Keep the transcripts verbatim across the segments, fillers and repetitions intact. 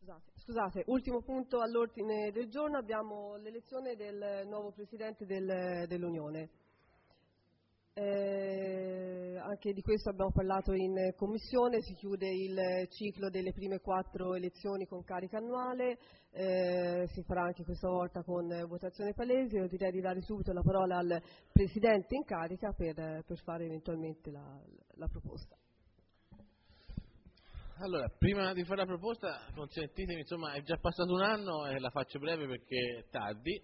scusate, scusate, ultimo punto all'ordine del giorno, abbiamo l'elezione del nuovo Presidente del, dell'Unione. Eh, anche di questo abbiamo parlato in commissione, si chiude il ciclo delle prime quattro elezioni con carica annuale, eh, si farà anche questa volta con votazione palese. Io direi di dare subito la parola al Presidente in carica per, per fare eventualmente la, la proposta. Allora, prima di fare la proposta, consentitemi, insomma, è già passato un anno e la faccio breve perché è tardi,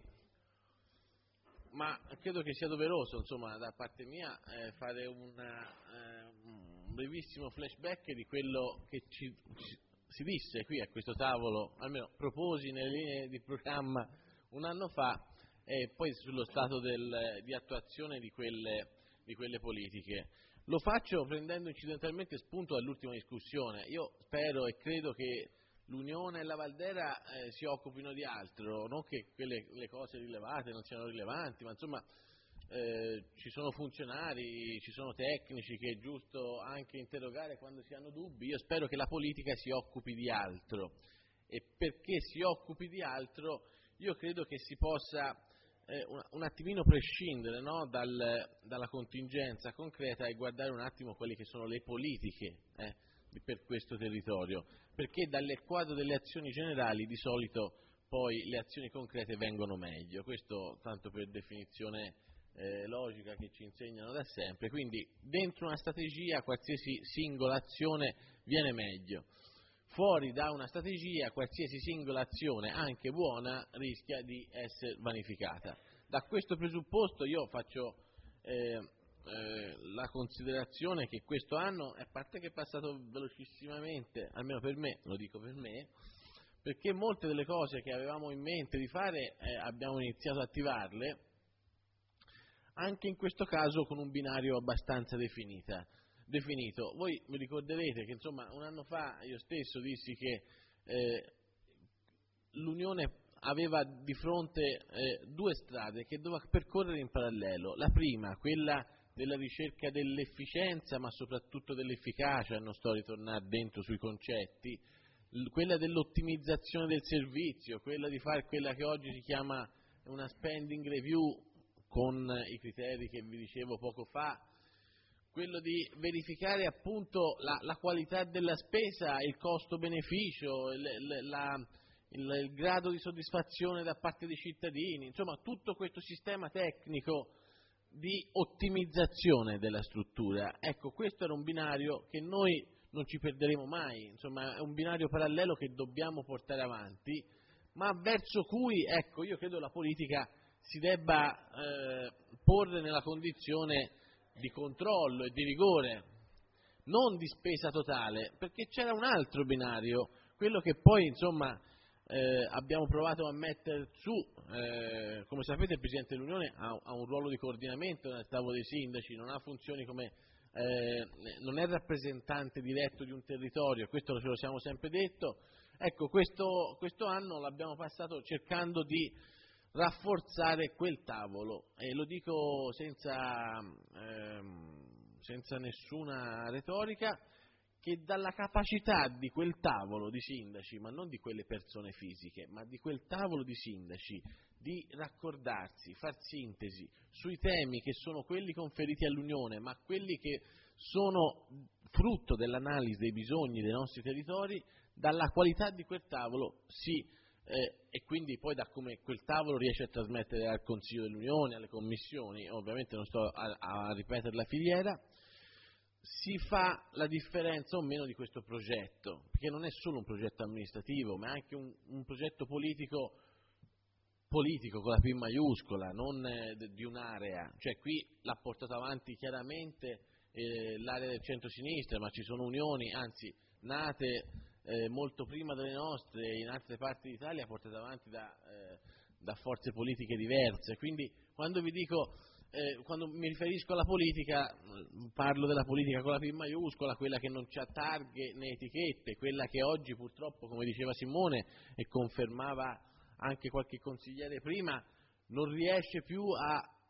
ma credo che sia doveroso, insomma, da parte mia eh, fare una, eh, un brevissimo flashback di quello che ci, ci, si disse qui a questo tavolo, almeno proposi nelle linee di programma un anno fa, e poi sullo stato del, di attuazione di quelle, di quelle politiche. Lo faccio prendendo incidentalmente spunto dall'ultima discussione. Io spero e credo che l'Unione e la Valdera eh, si occupino di altro, non che quelle le cose rilevate non siano rilevanti, ma insomma eh, ci sono funzionari, ci sono tecnici che è giusto anche interrogare quando si hanno dubbi. Io spero che la politica si occupi di altro, e perché si occupi di altro io credo che si possa eh, un, un attimino prescindere, no, dal, dalla contingenza concreta e guardare un attimo quelle che sono le politiche eh, per questo territorio, perché dal quadro delle azioni generali di solito poi le azioni concrete vengono meglio. Questo tanto per definizione eh, logica che ci insegnano da sempre. Quindi dentro una strategia qualsiasi singola azione viene meglio, fuori da una strategia qualsiasi singola azione, anche buona, rischia di essere vanificata. Da questo presupposto io faccio eh, eh, la considerazione che questo anno, a parte che è passato velocissimamente, almeno per me, lo dico per me, perché molte delle cose che avevamo in mente di fare eh, abbiamo iniziato ad attivarle, anche in questo caso con un binario abbastanza definita. definito. Voi mi ricorderete che insomma un anno fa io stesso dissi che eh, l'Unione aveva di fronte eh, due strade che doveva percorrere in parallelo. La prima, quella della ricerca dell'efficienza, ma soprattutto dell'efficacia, non sto a ritornare dentro sui concetti, l- quella dell'ottimizzazione del servizio, quella di fare quella che oggi si chiama una spending review con i criteri che vi dicevo poco fa, quello di verificare appunto la, la qualità della spesa, il costo-beneficio, il, il, la, il, il grado di soddisfazione da parte dei cittadini, insomma tutto questo sistema tecnico di ottimizzazione della struttura. Ecco, questo era un binario che noi non ci perderemo mai, insomma è un binario parallelo che dobbiamo portare avanti, ma verso cui, ecco, io credo la politica si debba eh, porre nella condizione di controllo e di rigore, non di spesa totale, perché c'era un altro binario, quello che poi insomma eh, abbiamo provato a mettere su. Eh, come sapete il Presidente dell'Unione ha, ha un ruolo di coordinamento nel tavolo dei sindaci, non ha funzioni come eh, non è rappresentante diretto di un territorio, questo ce lo siamo sempre detto. Ecco, questo, questo anno l'abbiamo passato cercando di rafforzare quel tavolo, e lo dico senza, ehm, senza nessuna retorica, che dalla capacità di quel tavolo di sindaci, ma non di quelle persone fisiche, ma di quel tavolo di sindaci, di raccordarsi, far sintesi sui temi che sono quelli conferiti all'Unione, ma quelli che sono frutto dell'analisi dei bisogni dei nostri territori, dalla qualità di quel tavolo si Eh, e quindi poi da come quel tavolo riesce a trasmettere al Consiglio dell'Unione, alle commissioni, ovviamente non sto a, a ripetere la filiera, si fa la differenza o meno di questo progetto, perché non è solo un progetto amministrativo, ma è anche un, un progetto politico, politico con la P maiuscola, non eh, di un'area, cioè qui l'ha portato avanti chiaramente eh, l'area del centro-sinistra, ma ci sono unioni, anzi nate Eh, molto prima delle nostre in altre parti d'Italia, portate avanti da, eh, da forze politiche diverse. Quindi quando vi dico, eh, quando mi riferisco alla politica, parlo della politica con la P maiuscola, quella che non c'ha targhe né etichette, quella che oggi purtroppo, come diceva Simone e confermava anche qualche consigliere prima, non riesce più a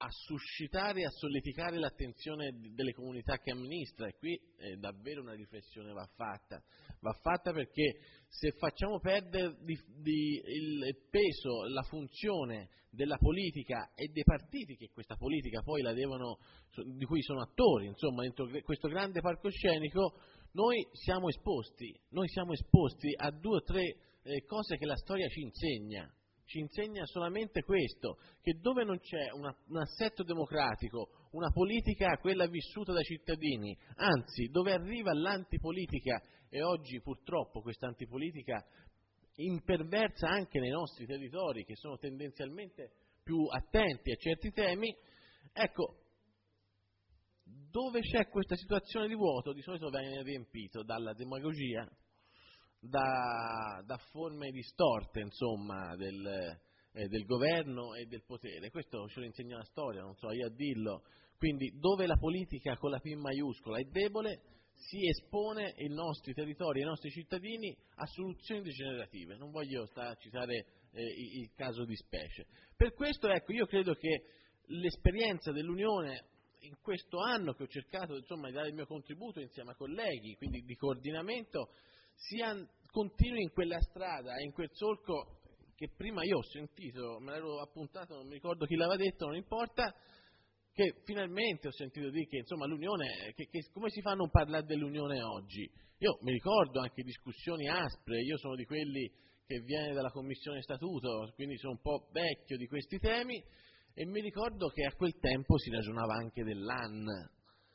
a suscitare e a solleticare l'attenzione delle comunità che amministra, e qui eh, davvero una riflessione va fatta, va fatta perché se facciamo perdere di, di il peso, la funzione della politica e dei partiti che questa politica poi la devono, di cui sono attori, insomma, dentro questo grande palcoscenico, noi siamo esposti, noi siamo esposti a due o tre eh, cose che la storia ci insegna. Ci insegna solamente questo, che dove non c'è una, un assetto democratico, una politica quella vissuta dai cittadini, anzi dove arriva l'antipolitica, e oggi purtroppo questa antipolitica imperversa anche nei nostri territori che sono tendenzialmente più attenti a certi temi, ecco, dove c'è questa situazione di vuoto di solito viene riempito dalla demagogia, Da, da forme distorte, insomma, del, eh, del governo e del potere. Questo ce lo insegna la storia, non so io a dirlo. Quindi dove la politica con la P maiuscola è debole, si espone i nostri territori, i nostri cittadini a soluzioni degenerative. Non voglio stare a citare eh, il, il caso di specie. Per questo, ecco, io credo che l'esperienza dell'Unione in questo anno, che ho cercato, insomma, di dare il mio contributo insieme a colleghi, quindi di coordinamento, sia continui in quella strada e in quel solco che prima io ho sentito, me l'ero appuntato, non mi ricordo chi l'aveva detto, non importa, che finalmente ho sentito dire che insomma l'Unione, che, che come si fa a non parlare dell'Unione oggi? Io mi ricordo anche discussioni aspre, io sono di quelli che viene dalla Commissione Statuto, quindi sono un po' vecchio di questi temi, e mi ricordo che a quel tempo si ragionava anche dell'A N.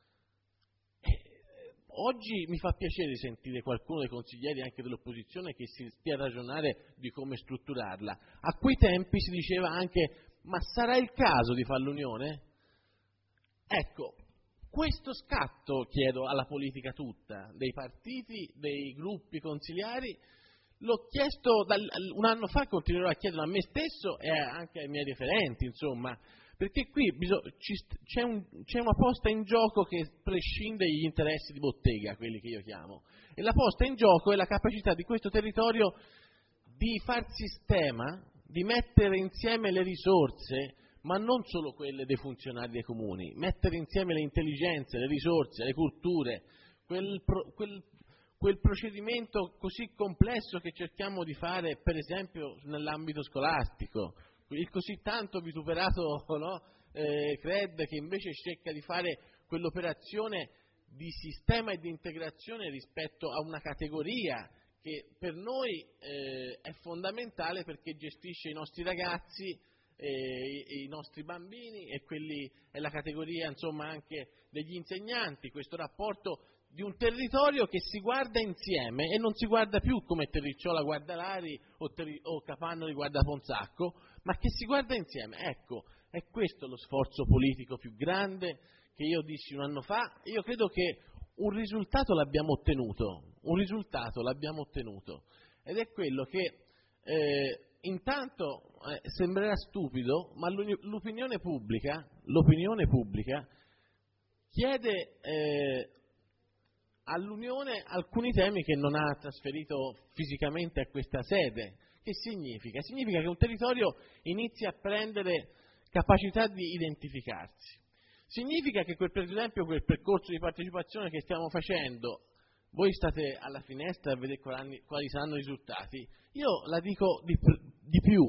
Oggi mi fa piacere sentire qualcuno dei consiglieri, anche dell'opposizione, che si stia a ragionare di come strutturarla. A quei tempi si diceva anche, ma sarà il caso di fare l'Unione? Ecco, questo scatto chiedo alla politica tutta, dei partiti, dei gruppi consigliari, l'ho chiesto dal, un anno fa, continuerò a chiederlo a me stesso e anche ai miei referenti, insomma, perché qui bisog- ci, c'è, un, c'è una posta in gioco che prescinde dagli interessi di bottega, quelli che io chiamo, e la posta in gioco è la capacità di questo territorio di far sistema, di mettere insieme le risorse, ma non solo quelle dei funzionari dei comuni, mettere insieme le intelligenze, le risorse, le culture, quel, pro, quel, quel procedimento così complesso che cerchiamo di fare, per esempio, nell'ambito scolastico, il così tanto vituperato no, eh, C R E D, che invece cerca di fare quell'operazione di sistema e di integrazione rispetto a una categoria che per noi eh, è fondamentale perché gestisce i nostri ragazzi, eh, i, i nostri bambini, e quelli è la categoria, insomma, anche degli insegnanti, questo rapporto di un territorio che si guarda insieme e non si guarda più come Terricciola guarda Lari o, Terri- o Capannoli guarda Ponzacco, ma che si guarda insieme. Ecco, è questo lo sforzo politico più grande che io dissi un anno fa. Io credo che un risultato l'abbiamo ottenuto, un risultato l'abbiamo ottenuto, ed è quello che eh, intanto eh, sembrerà stupido, ma l'opinione pubblica, l'opinione pubblica chiede eh, all'Unione alcuni temi che non ha trasferito fisicamente a questa sede. Che significa? Significa che un territorio inizia a prendere capacità di identificarsi. Significa che, quel, per esempio, quel percorso di partecipazione che stiamo facendo, voi state alla finestra a vedere quali, quali saranno i risultati. Io la dico di, di più,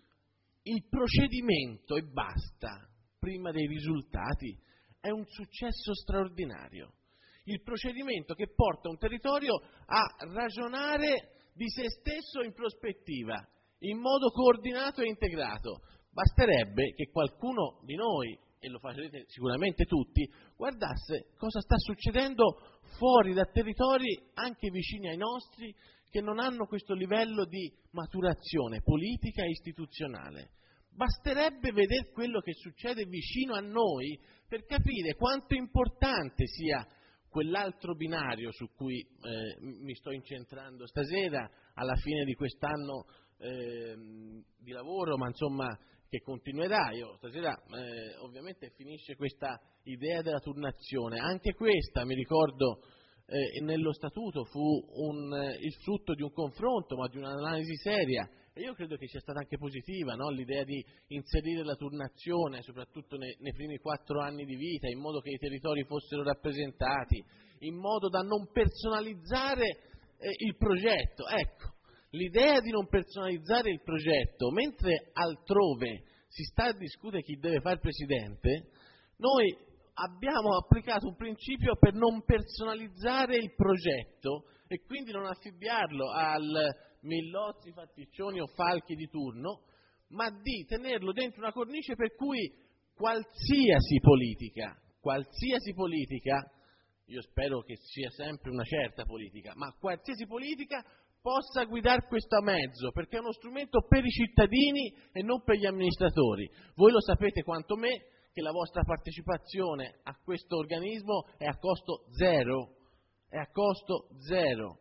il procedimento e basta, prima dei risultati, è un successo straordinario. Il procedimento che porta un territorio a ragionare di se stesso in prospettiva, in modo coordinato e integrato. Basterebbe che qualcuno di noi, e lo farete sicuramente tutti, guardasse cosa sta succedendo fuori da territori anche vicini ai nostri, che non hanno questo livello di maturazione politica e istituzionale. Basterebbe vedere quello che succede vicino a noi per capire quanto importante sia quell'altro binario su cui eh, mi sto incentrando stasera, alla fine di quest'anno eh, di lavoro, ma insomma che continuerà. Io stasera eh, ovviamente finisce questa idea della turnazione, anche questa mi ricordo eh, nello statuto fu un, eh, il frutto di un confronto, ma di un'analisi seria, e io credo che sia stata anche positiva, no? L'idea di inserire la turnazione, soprattutto nei, nei primi quattro anni di vita, in modo che i territori fossero rappresentati, in modo da non personalizzare eh, il progetto. Ecco, l'idea di non personalizzare il progetto, mentre altrove si sta a discutere chi deve fare presidente, noi abbiamo applicato un principio per non personalizzare il progetto e quindi non affibbiarlo al Millozzi, Fatticcioni o Falchi di turno, ma di tenerlo dentro una cornice per cui qualsiasi politica, qualsiasi politica, io spero che sia sempre una certa politica, ma qualsiasi politica possa guidare questo mezzo, perché è uno strumento per i cittadini e non per gli amministratori. Voi lo sapete quanto me che la vostra partecipazione a questo organismo è a costo zero, è a costo zero.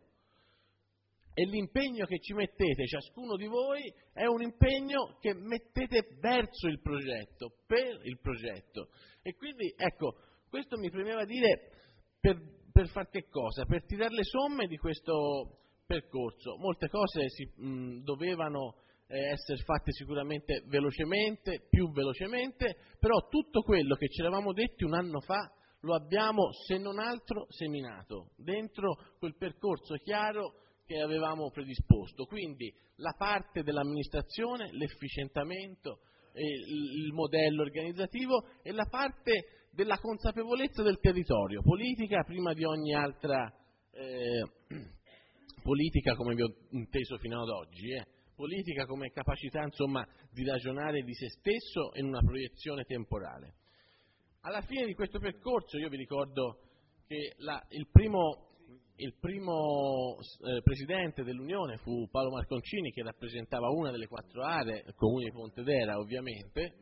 E l'impegno che ci mettete, ciascuno di voi, è un impegno che mettete verso il progetto, per il progetto. E quindi, ecco, questo mi premeva dire per, per far che cosa? Per tirare le somme di questo percorso. Molte cose si, mh, dovevano eh, essere fatte sicuramente velocemente, più velocemente, però tutto quello che ci eravamo detti un anno fa lo abbiamo, se non altro, seminato dentro quel percorso chiaro che avevamo predisposto. Quindi la parte dell'amministrazione, l'efficientamento, eh, il modello organizzativo e la parte della consapevolezza del territorio, politica prima di ogni altra eh, politica come vi ho inteso fino ad oggi, eh, politica come capacità insomma di ragionare di se stesso in una proiezione temporale. Alla fine di questo percorso io vi ricordo che la, il primo Il primo eh, presidente dell'Unione fu Paolo Marconcini, che rappresentava una delle quattro aree, il comune di Pontedera ovviamente,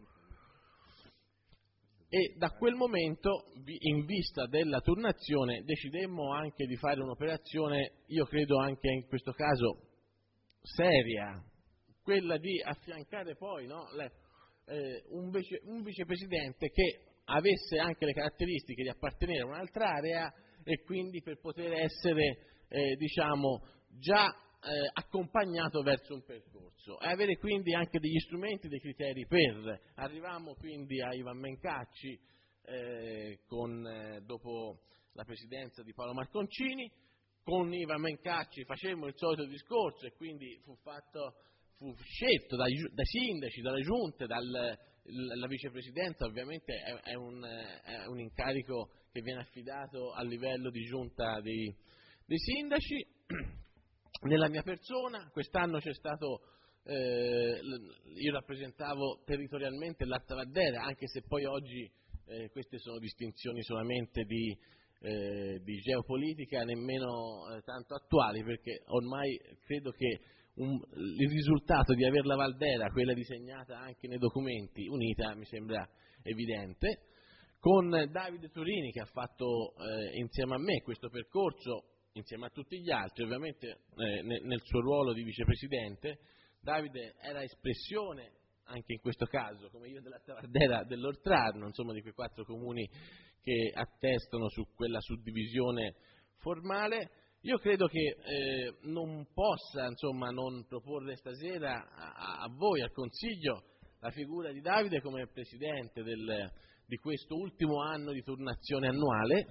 e da quel momento, in vista della turnazione, decidemmo anche di fare un'operazione, io credo anche in questo caso seria, quella di affiancare poi no, le, eh, un, vice, un vicepresidente che avesse anche le caratteristiche di appartenere a un'altra area e quindi per poter essere eh, diciamo già eh, accompagnato verso un percorso e avere quindi anche degli strumenti, dei criteri per. Arrivammo quindi a Ivan Mencacci eh, con, eh, dopo la presidenza di Paolo Marconcini. Con Ivan Mencacci facemmo il solito discorso e quindi fu fatto, fu scelto dai, dai sindaci, dalle giunte, dal, la vicepresidenza ovviamente è, è, un, è un incarico che viene affidato a livello di giunta dei, dei sindaci. Nella mia persona quest'anno c'è stato, eh, io rappresentavo territorialmente l'Alta Vaddera, anche se poi oggi eh, queste sono distinzioni solamente di, eh, di geopolitica, nemmeno eh, tanto attuali, perché ormai credo che un, il risultato di aver la Valdera, quella disegnata anche nei documenti, unita, mi sembra evidente. Con Davide Turini, che ha fatto eh, insieme a me questo percorso, insieme a tutti gli altri, ovviamente eh, nel, nel suo ruolo di vicepresidente. Davide era espressione, anche in questo caso, come io della Tavardera, dell'Oltrarno, insomma di quei quattro comuni che attestano su quella suddivisione formale. Io credo che eh, non possa insomma non proporre stasera a, a voi, al Consiglio, la figura di Davide come presidente del di questo ultimo anno di turnazione annuale,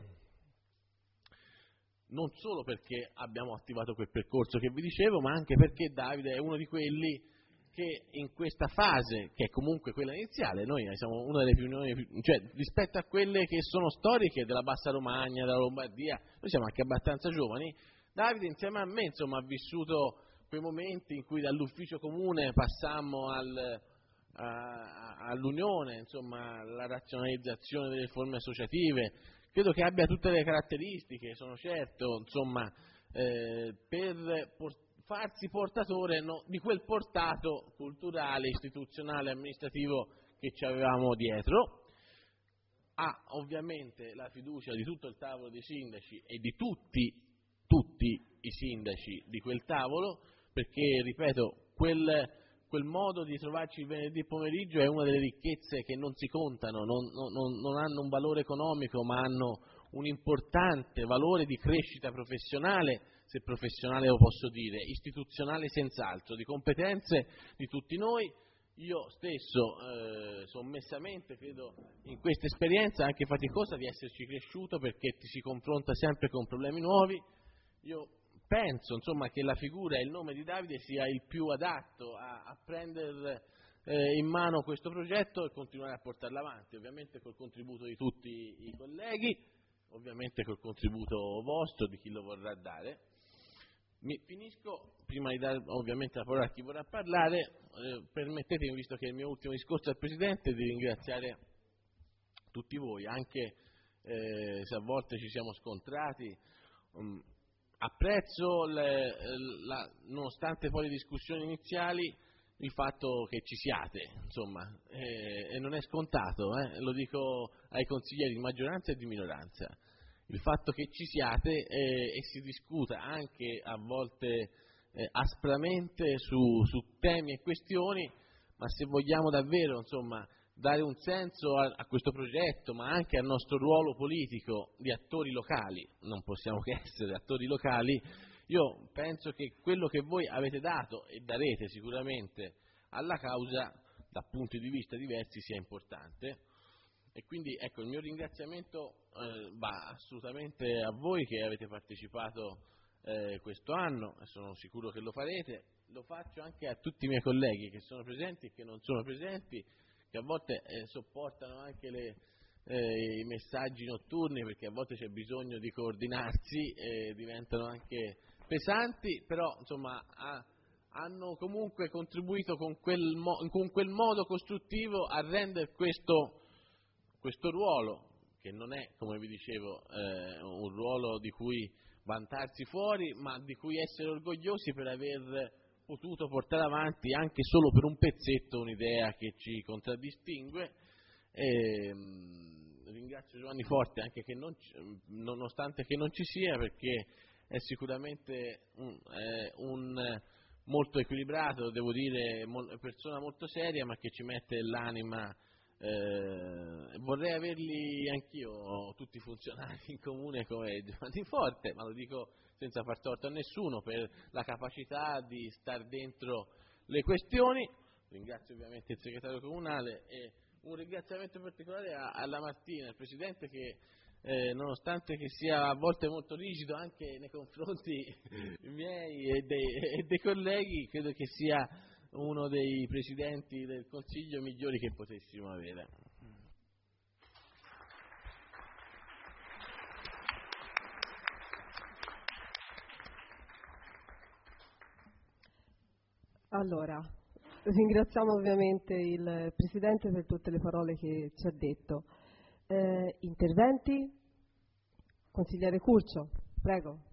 non solo perché abbiamo attivato quel percorso che vi dicevo, ma anche perché Davide è uno di quelli che in questa fase, che è comunque quella iniziale, noi siamo una delle più, cioè rispetto a quelle che sono storiche della Bassa Romagna, della Lombardia, noi siamo anche abbastanza giovani. Davide insieme a me insomma ha vissuto quei momenti in cui dall'ufficio comune passammo al all'unione, insomma, la razionalizzazione delle forme associative. Credo che abbia tutte le caratteristiche, sono certo, insomma, eh, per por- farsi portatore no, di quel portato culturale, istituzionale, amministrativo che ci avevamo dietro. Ha ovviamente la fiducia di tutto il tavolo dei sindaci e di tutti, tutti i sindaci di quel tavolo, perché, ripeto, quel quel modo di trovarci il venerdì pomeriggio è una delle ricchezze che non si contano, non, non, non hanno un valore economico, ma hanno un importante valore di crescita professionale, se professionale lo posso dire, istituzionale senz'altro, di competenze di tutti noi. Io stesso eh, sommessamente credo in questa esperienza anche faticosa di esserci cresciuto, perché ti si confronta sempre con problemi nuovi. Io penso insomma che la figura e il nome di Davide sia il più adatto a, a prendere eh, in mano questo progetto e continuare a portarlo avanti, ovviamente col contributo di tutti i colleghi, ovviamente col contributo vostro, di chi lo vorrà dare. Mi finisco, prima di dare ovviamente la parola a chi vorrà parlare, eh, permettetemi, visto che è il mio ultimo discorso al Presidente, di ringraziare tutti voi, anche eh, se a volte ci siamo scontrati. Um, apprezzo, le, la, nonostante poi le discussioni iniziali, il fatto che ci siate, insomma, eh, e non è scontato, eh, lo dico ai consiglieri di maggioranza e di minoranza. Il fatto che ci siate eh, e si discuta anche a volte eh, aspramente su, su temi e questioni, ma se vogliamo davvero insomma, dare un senso a, a questo progetto, ma anche al nostro ruolo politico di attori locali, non possiamo che essere attori locali, io penso che quello che voi avete dato e darete sicuramente alla causa, da punti di vista diversi, sia importante. E quindi ecco, il mio ringraziamento eh, va assolutamente a voi che avete partecipato eh, questo anno, e sono sicuro che lo farete. Lo faccio anche a tutti i miei colleghi che sono presenti e che non sono presenti, che a volte eh, sopportano anche le, eh, i messaggi notturni, perché a volte c'è bisogno di coordinarsi e diventano anche pesanti, però insomma ha, hanno comunque contribuito con quel, mo, con quel modo costruttivo a rendere questo questo ruolo, che non è, come vi dicevo, eh, un ruolo di cui vantarsi fuori, ma di cui essere orgogliosi per aver potuto portare avanti anche solo per un pezzetto un'idea che ci contraddistingue. E, mh, ringrazio Giovanni Forte anche che non, nonostante che non ci sia, perché è sicuramente un, eh, un molto equilibrato, devo dire, mo, persona molto seria, ma che ci mette l'anima. Eh, vorrei averli anch'io tutti funzionari in comune come Giovanni Forte, ma lo dico senza far torto a nessuno, per la capacità di star dentro le questioni. Ringrazio ovviamente il segretario comunale e un ringraziamento particolare a, alla Martina, il Presidente, che eh, nonostante che sia a volte molto rigido anche nei confronti miei e dei, e dei colleghi, credo che sia uno dei presidenti del Consiglio migliori che potessimo avere. Allora, ringraziamo ovviamente il Presidente per tutte le parole che ci ha detto. Eh, interventi? Consigliere Curcio, prego.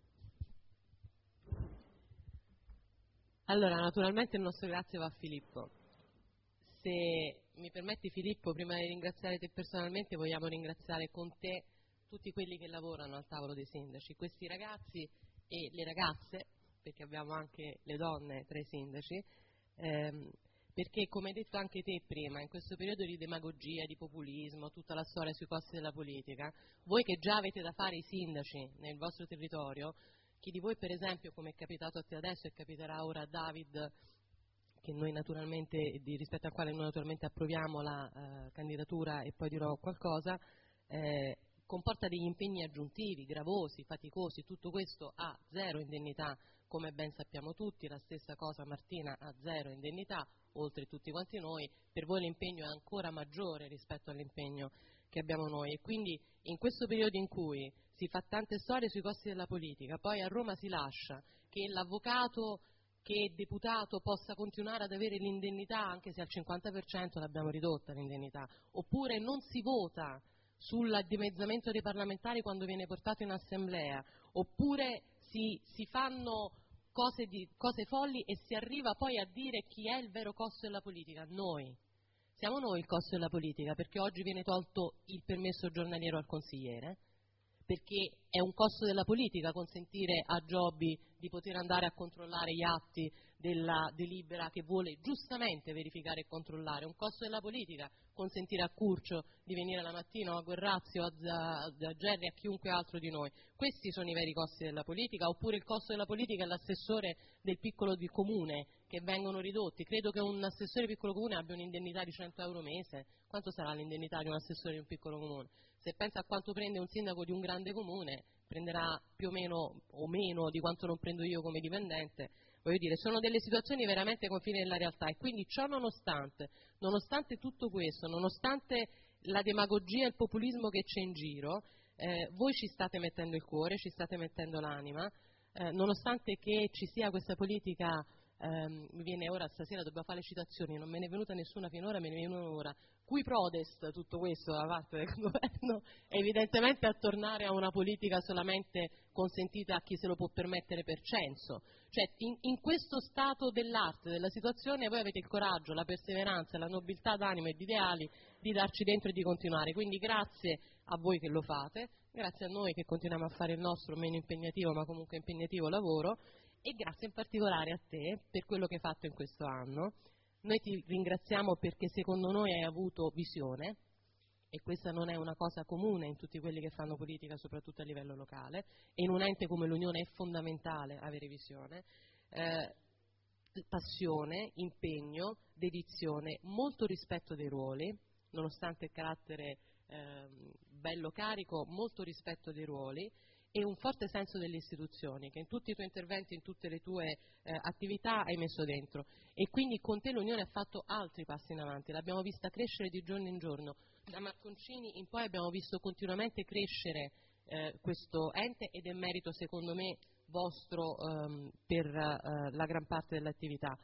Allora, naturalmente il nostro grazie va a Filippo. Se mi permetti, Filippo, prima di ringraziare te personalmente, vogliamo ringraziare con te tutti quelli che lavorano al tavolo dei sindaci, questi ragazzi e le ragazze, perché abbiamo anche le donne tra i sindaci, ehm, perché come hai detto anche te prima, in questo periodo di demagogia, di populismo, tutta la storia sui costi della politica, voi che già avete da fare i sindaci nel vostro territorio, chi di voi per esempio, come è capitato a te adesso e capiterà ora a David, che noi naturalmente, di, rispetto al quale noi naturalmente approviamo la eh, candidatura e poi dirò qualcosa, eh, comporta degli impegni aggiuntivi, gravosi, faticosi, tutto questo a zero indennità, come ben sappiamo tutti, la stessa cosa Martina ha zero indennità, oltre tutti quanti noi, per voi l'impegno è ancora maggiore rispetto all'impegno che abbiamo noi, e quindi in questo periodo in cui si fa tante storie sui costi della politica, poi a Roma si lascia che l'avvocato che deputato possa continuare ad avere l'indennità anche se al cinquanta per cento l'abbiamo ridotta l'indennità, oppure non si vota sul dimezzamento dei parlamentari quando viene portato in assemblea, oppure si, si fanno cose, di, cose folli e si arriva poi a dire chi è il vero costo della politica, noi. Siamo noi il costo della politica, perché oggi viene tolto il permesso giornaliero al consigliere, perché è un costo della politica consentire a Giobbi di poter andare a controllare gli atti della delibera che vuole giustamente verificare e controllare, un costo della politica, consentire a Curcio di venire la mattina o a Guerrazio, a, a Gerri, a chiunque altro di noi. Questi sono i veri costi della politica, oppure il costo della politica è l'assessore del piccolo di comune, che vengono ridotti. Credo che un assessore piccolo comune abbia un'indennità di cento euro mese. Quanto sarà l'indennità di un assessore di un piccolo comune? Se pensa a quanto prende un sindaco di un grande comune, prenderà più o meno o meno di quanto non prendo io come dipendente. Voglio dire, sono delle situazioni veramente confine della realtà, e quindi ciò nonostante, nonostante tutto questo, nonostante la demagogia e il populismo che c'è in giro, eh, voi ci state mettendo il cuore, ci state mettendo l'anima, eh, nonostante che ci sia questa politica. Um, mi viene ora, stasera dobbiamo fare le citazioni, non me ne è venuta nessuna finora, me ne viene una ora. Cui prodest tutto questo da parte del governo? Evidentemente a tornare a una politica solamente consentita a chi se lo può permettere per censo. Cioè in, in questo stato dell'arte, della situazione, voi avete il coraggio, la perseveranza, la nobiltà d'animo e di ideali di darci dentro e di continuare. Quindi grazie a voi che lo fate, grazie a noi che continuiamo a fare il nostro meno impegnativo ma comunque impegnativo lavoro. E grazie in particolare a te per quello che hai fatto in questo anno. Noi ti ringraziamo perché secondo noi hai avuto visione, e questa non è una cosa comune in tutti quelli che fanno politica, soprattutto a livello locale, e in un ente come l'Unione è fondamentale avere visione, eh, passione, impegno, dedizione, molto rispetto dei ruoli, nonostante il carattere eh, bello carico, molto rispetto dei ruoli, e un forte senso delle istituzioni, che in tutti i tuoi interventi, in tutte le tue eh, attività hai messo dentro. E quindi con te l'Unione ha fatto altri passi in avanti, l'abbiamo vista crescere di giorno in giorno. Da Marconcini in poi abbiamo visto continuamente crescere eh, questo ente, ed è merito secondo me vostro ehm, per eh, la gran parte dell'attività.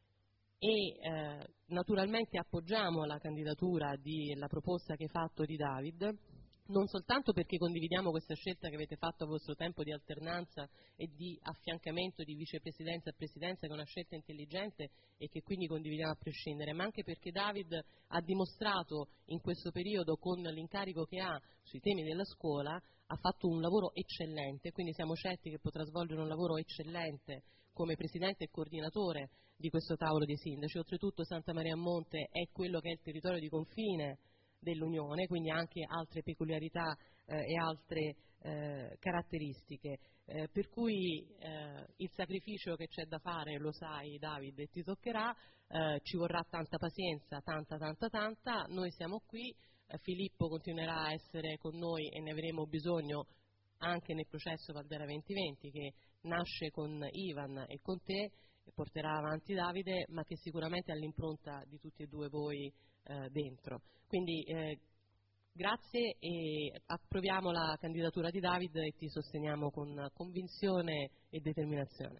E eh, naturalmente appoggiamo la candidatura, di, la proposta che hai fatto di David, non soltanto perché condividiamo questa scelta che avete fatto a vostro tempo di alternanza e di affiancamento di vicepresidenza a presidenza, che è una scelta intelligente e che quindi condividiamo a prescindere, ma anche perché David ha dimostrato in questo periodo, con l'incarico che ha sui temi della scuola, ha fatto un lavoro eccellente, quindi siamo certi che potrà svolgere un lavoro eccellente come presidente e coordinatore di questo tavolo dei sindaci. Oltretutto Santa Maria a Monte è quello che è il territorio di confine dell'Unione, quindi anche altre peculiarità eh, e altre eh, caratteristiche, eh, per cui eh, il sacrificio che c'è da fare lo sai David e ti toccherà, eh, ci vorrà tanta pazienza, tanta tanta tanta, noi siamo qui, eh, Filippo continuerà a essere con noi e ne avremo bisogno anche nel processo Valdera duemilaventi che nasce con Ivan e con te, e porterà avanti Davide, ma che sicuramente ha l'impronta di tutti e due voi eh, dentro. Quindi eh, grazie, e approviamo la candidatura di David e ti sosteniamo con convinzione e determinazione.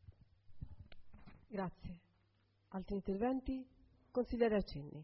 Grazie. Altri interventi? Consigliere Accenni.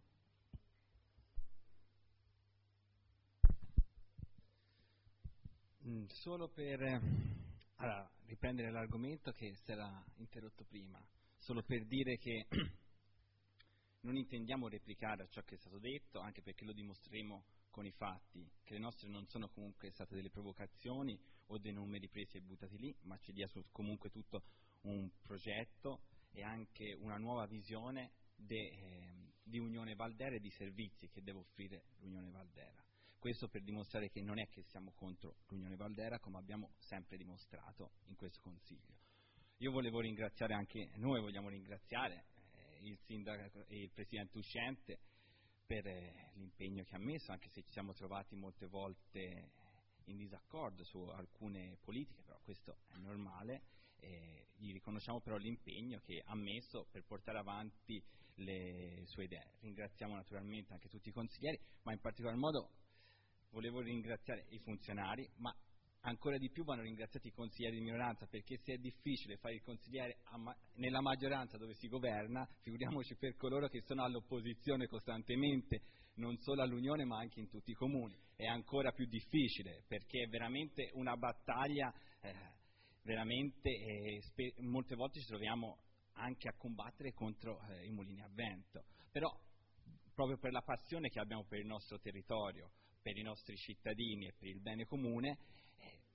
Mm, solo per allora, riprendere l'argomento che si era interrotto prima, solo per dire che non intendiamo replicare a ciò che è stato detto, anche perché lo dimostreremo con i fatti, che le nostre non sono comunque state delle provocazioni o dei numeri presi e buttati lì, ma ci dia comunque tutto un progetto e anche una nuova visione de, eh, di Unione Valdera e di servizi che deve offrire l'Unione Valdera. Questo per dimostrare che non è che siamo contro l'Unione Valdera, come abbiamo sempre dimostrato in questo Consiglio. Io volevo ringraziare anche, noi vogliamo ringraziare eh, il sindaco e il presidente uscente per eh, l'impegno che ha messo, anche se ci siamo trovati molte volte in disaccordo su alcune politiche, però questo è normale, eh, gli riconosciamo però l'impegno che ha messo per portare avanti le sue idee. Ringraziamo naturalmente anche tutti i consiglieri, ma in particolar modo volevo ringraziare i funzionari, ma ancora di più vanno ringraziati i consiglieri di minoranza, perché se è difficile fare il consigliere ma- nella maggioranza dove si governa, figuriamoci per coloro che sono all'opposizione costantemente, non solo all'Unione ma anche in tutti i comuni. È ancora più difficile, perché è veramente una battaglia, eh, veramente, eh, spe- molte volte ci troviamo anche a combattere contro eh, i mulini a vento. Però, proprio per la passione che abbiamo per il nostro territorio, per i nostri cittadini e per il bene comune, eh,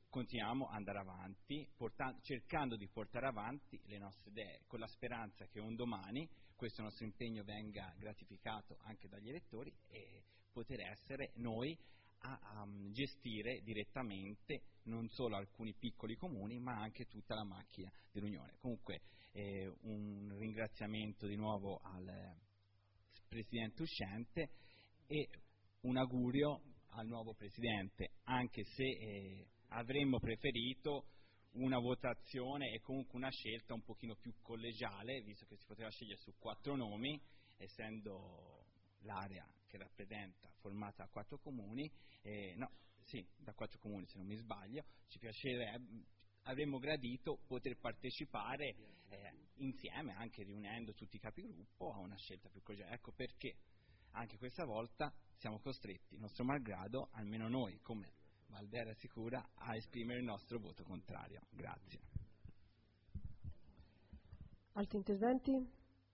continuiamo ad andare avanti, portando, cercando di portare avanti le nostre idee, con la speranza che un domani questo nostro impegno venga gratificato anche dagli elettori e poter essere noi a, a gestire direttamente non solo alcuni piccoli comuni ma anche tutta la macchina dell'Unione. Comunque eh, un ringraziamento di nuovo al Presidente uscente e un augurio al nuovo Presidente, anche se eh, avremmo preferito una votazione e comunque una scelta un pochino più collegiale, visto che si poteva scegliere su quattro nomi, essendo l'area che rappresenta formata da quattro comuni, eh, no, sì, da quattro comuni se non mi sbaglio, ci piacerebbe, avremmo gradito poter partecipare eh, insieme, anche riunendo tutti i capigruppo, a una scelta più collegiale. Ecco perché anche questa volta siamo costretti, nostro malgrado, almeno noi come Valverde Assicura, a esprimere il nostro voto contrario. Grazie. Altri interventi?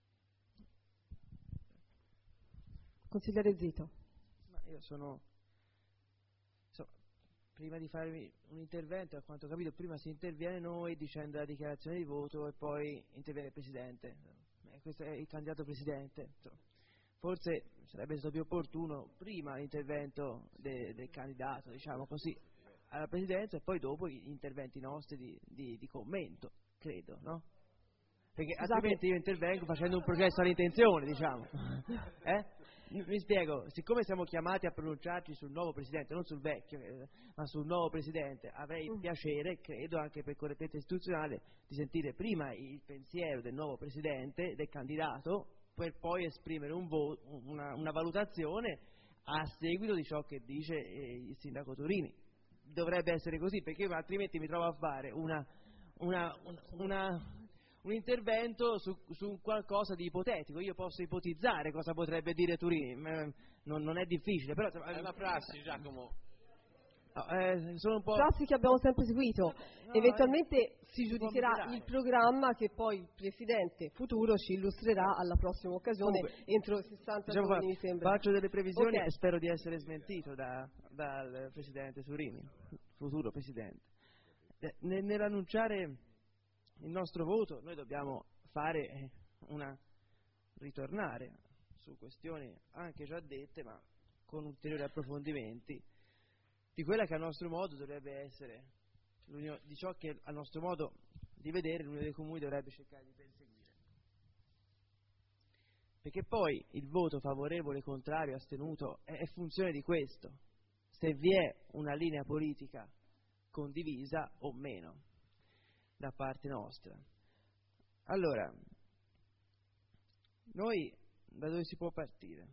Consigliere Zito. Ma io sono, so, prima di farmi un intervento, a quanto ho capito, prima si interviene noi dicendo la dichiarazione di voto e poi interviene il Presidente. Eh, questo è il candidato Presidente. Insomma, forse sarebbe stato più opportuno prima l'intervento de, del candidato, diciamo così, alla Presidenza e poi dopo gli interventi nostri di, di, di commento, credo, no? Perché Scusate. altrimenti io intervengo facendo un processo all'intenzione, diciamo. Eh? Mi spiego, siccome siamo chiamati a pronunciarci sul nuovo Presidente, non sul vecchio, eh, ma sul nuovo Presidente, avrei il piacere, credo anche per correttezza istituzionale, di sentire prima il pensiero del nuovo Presidente, del candidato, per poi esprimere un vo- una, una valutazione a seguito di ciò che dice eh, il Sindaco Turini. Dovrebbe essere così, perché io altrimenti mi trovo a fare una... una, una, una un intervento su, su qualcosa di ipotetico. Io posso ipotizzare cosa potrebbe dire Turini, non, non è difficile, però è una prassi, Giacomo. No, eh, sono un po'... prassi che abbiamo sempre seguito. No, eventualmente eh, si giudicherà il programma che poi il Presidente futuro ci illustrerà alla prossima occasione. Comunque, entro sessanta diciamo giorni, mi sembra. Faccio delle previsioni okay. E spero di essere smentito da, dal Presidente Turini, futuro Presidente. Eh, nell'annunciare il nostro voto noi dobbiamo fare una ritornare su questioni anche già dette, ma con ulteriori approfondimenti di quella che a nostro modo dovrebbe essere di ciò che a nostro modo di vedere l'Unione dei Comuni dovrebbe cercare di perseguire. Perché poi il voto favorevole, contrario, astenuto è funzione di questo, se vi è una linea politica condivisa o meno da parte nostra. Allora, noi da dove si può partire?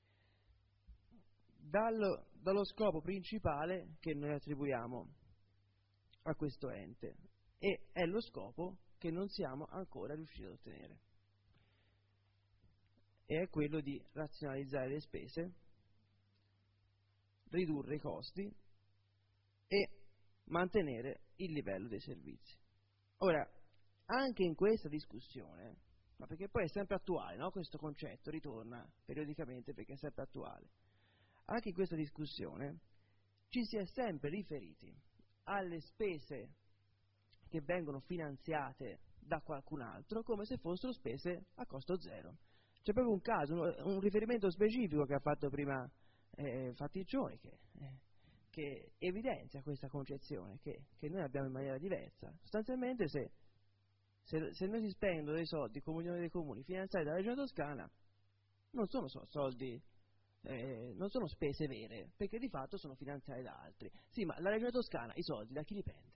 Dallo, dallo scopo principale che noi attribuiamo a questo ente, e è lo scopo che non siamo ancora riusciti ad ottenere, e è quello di razionalizzare le spese, ridurre i costi e mantenere il livello dei servizi. Ora, anche in questa discussione, ma perché poi è sempre attuale, no? Questo concetto ritorna periodicamente perché è sempre attuale, anche in questa discussione ci si è sempre riferiti alle spese che vengono finanziate da qualcun altro come se fossero spese a costo zero. C'è proprio un caso, un riferimento specifico che ha fatto prima eh, Fatticcioni, che... Eh, che evidenzia questa concezione che, che noi abbiamo in maniera diversa. Sostanzialmente se, se, se noi si spendono dei soldi come Unione dei Comuni finanziati dalla Regione Toscana, non sono soldi, eh, non sono spese vere, perché di fatto sono finanziati da altri. Sì, ma la Regione Toscana i soldi da chi li prende?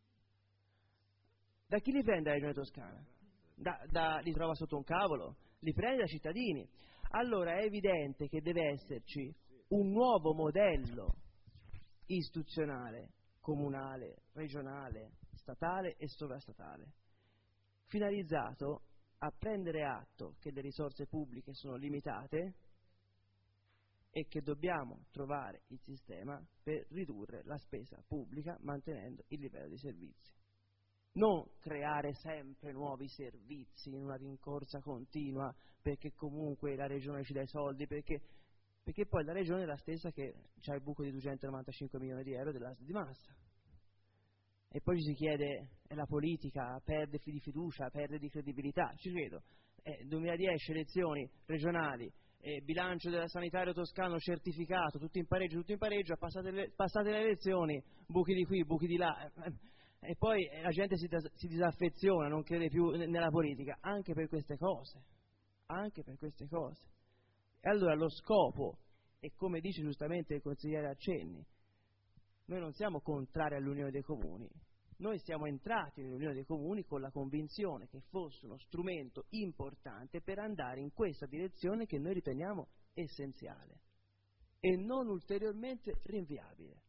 Da chi li prende la Regione Toscana? Da, da, li trova sotto un cavolo? Li prende dai cittadini. Allora è evidente che deve esserci un nuovo modello istituzionale, comunale, regionale, statale e sovrastatale, finalizzato a prendere atto che le risorse pubbliche sono limitate e che dobbiamo trovare il sistema per ridurre la spesa pubblica mantenendo il livello dei servizi. Non creare sempre nuovi servizi in una rincorsa continua perché comunque la regione ci dà i soldi, perché perché poi la regione è la stessa che ha il buco di duecentonovantacinque milioni di euro dell'A S L di Massa. e poi ci si chiede, e la politica perde di fiducia, perde di credibilità, ci credo. Eh, duemiladieci elezioni regionali, eh, bilancio della sanitario toscano certificato, tutto in pareggio, tutto in pareggio, passate le, passate le elezioni, buchi di qui, buchi di là, eh, e poi la gente si, si disaffeziona, non crede più nella politica, anche per queste cose, anche per queste cose. E allora lo scopo, e come dice giustamente il consigliere Accenni, noi non siamo contrari all'Unione dei Comuni, noi siamo entrati nell'Unione dei Comuni con la convinzione che fosse uno strumento importante per andare in questa direzione che noi riteniamo essenziale e non ulteriormente rinviabile.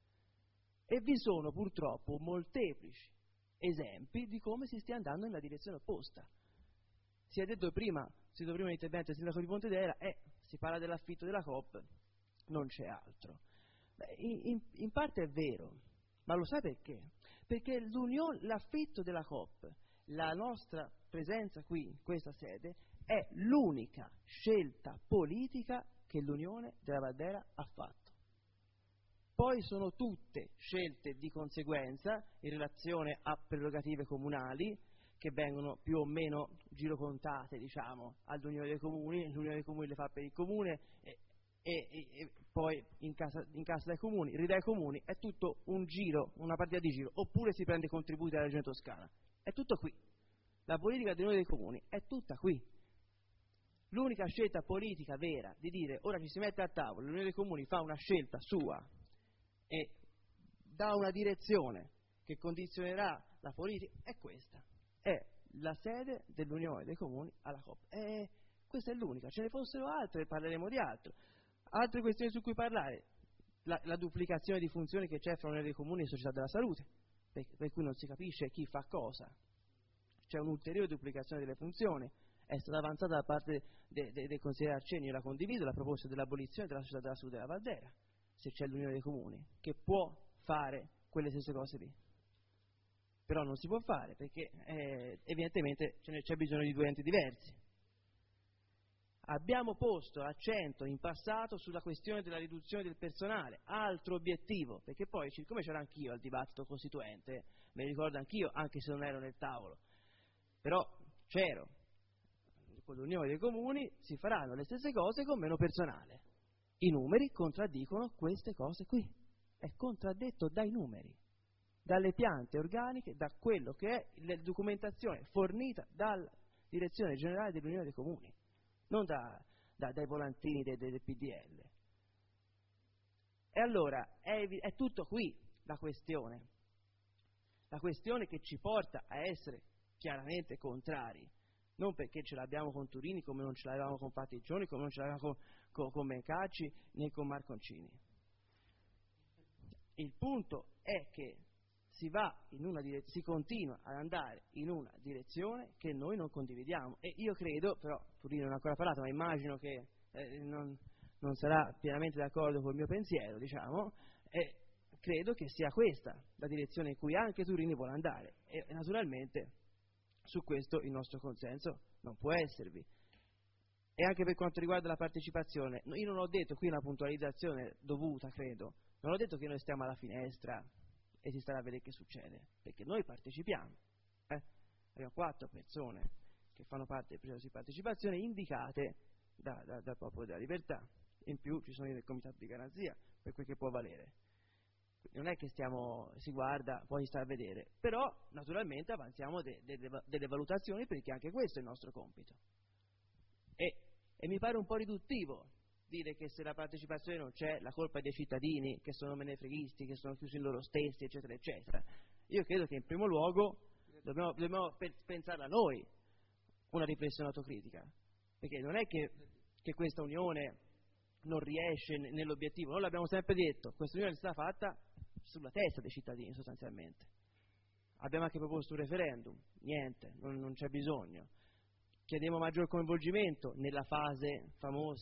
E vi sono purtroppo molteplici esempi di come si stia andando nella direzione opposta. Si è detto prima, si è detto prima l'intervento del sindaco di Pontedera, eh, si parla dell'affitto della Coop, non c'è altro. Beh, in, in parte è vero, ma lo sai perché? Perché l'affitto della Coop, la nostra presenza qui, in questa sede, è l'unica scelta politica che l'Unione della Valdera ha fatto. Poi sono tutte scelte di conseguenza in relazione a prerogative comunali che vengono più o meno girocontate, diciamo, all'Unione dei Comuni, l'Unione dei Comuni le fa per il Comune e, e, e poi incassa, incassa dai Comuni, ridà ai Comuni, è tutto un giro, una partita di giro, oppure si prende contributi dalla Regione Toscana. È tutto qui. La politica dell'Unione dei Comuni è tutta qui. L'unica scelta politica vera di dire ora ci si mette a tavola, l'Unione dei Comuni fa una scelta sua e dà una direzione che condizionerà la politica, è questa. È la sede dell'Unione dei Comuni alla Coop. E questa è l'unica, ce ne fossero altre, parleremo di altro. Altre questioni su cui parlare, la, la duplicazione di funzioni che c'è fra l'Unione dei Comuni e Società della Salute, per, per cui non si capisce chi fa cosa. C'è un'ulteriore duplicazione delle funzioni, è stata avanzata da parte de, de, del consigliere Accenni, io la condivido, la proposta dell'abolizione della Società della Salute della Valdera, se c'è l'Unione dei Comuni, che può fare quelle stesse cose lì. Però non si può fare perché eh, evidentemente ce ne, c'è bisogno di due enti diversi. Abbiamo posto l'accento in passato sulla questione della riduzione del personale, altro obiettivo, perché poi, siccome c'ero anch'io al dibattito costituente, me lo ricordo anch'io, anche se non ero nel tavolo, però c'ero, con l'Unione dei Comuni si faranno le stesse cose con meno personale. I numeri contraddicono queste cose qui, è contraddetto dai numeri, dalle piante organiche, da quello che è la documentazione fornita dalla Direzione Generale dell'Unione dei Comuni, non da, da, dai volantini del, del P D L. E allora è, è tutto qui la questione, la questione che ci porta a essere chiaramente contrari, non perché ce l'abbiamo con Turini come non ce l'avevamo con Patticcioni, come non ce l'avevamo con, con, con Mencacci né con Marconcini. Il punto è che si va in una direz- si continua ad andare in una direzione che noi non condividiamo e io credo, però Turini non ha ancora parlato, ma immagino che eh, non, non sarà pienamente d'accordo col mio pensiero, diciamo, e credo che sia questa la direzione in cui anche Turini vuole andare e naturalmente su questo il nostro consenso non può esservi. E anche per quanto riguarda la partecipazione, io non ho detto qui una puntualizzazione dovuta, credo, non ho detto che noi stiamo alla finestra e si starà a vedere che succede, perché noi partecipiamo, eh? Abbiamo quattro persone che fanno parte del processo di partecipazione indicate da, da, dal Popolo della Libertà, in più ci sono i comitato di garanzia, per quel che può valere. Non è che stiamo, si guarda, poi si sta a vedere, però naturalmente avanziamo de, de, de, delle valutazioni perché anche questo è il nostro compito. E, e mi pare un po' riduttivo dire che se la partecipazione non c'è la colpa è dei cittadini che sono menefreghisti, che sono chiusi in loro stessi, eccetera, eccetera. Io credo che in primo luogo dobbiamo, dobbiamo pensarla noi una riflessione autocritica, perché non è che, che questa unione non riesce nell'obiettivo, noi l'abbiamo sempre detto, questa unione è stata fatta sulla testa dei cittadini sostanzialmente. Abbiamo anche proposto un referendum, niente, non, non c'è bisogno. Chiediamo maggior coinvolgimento nella fase famosa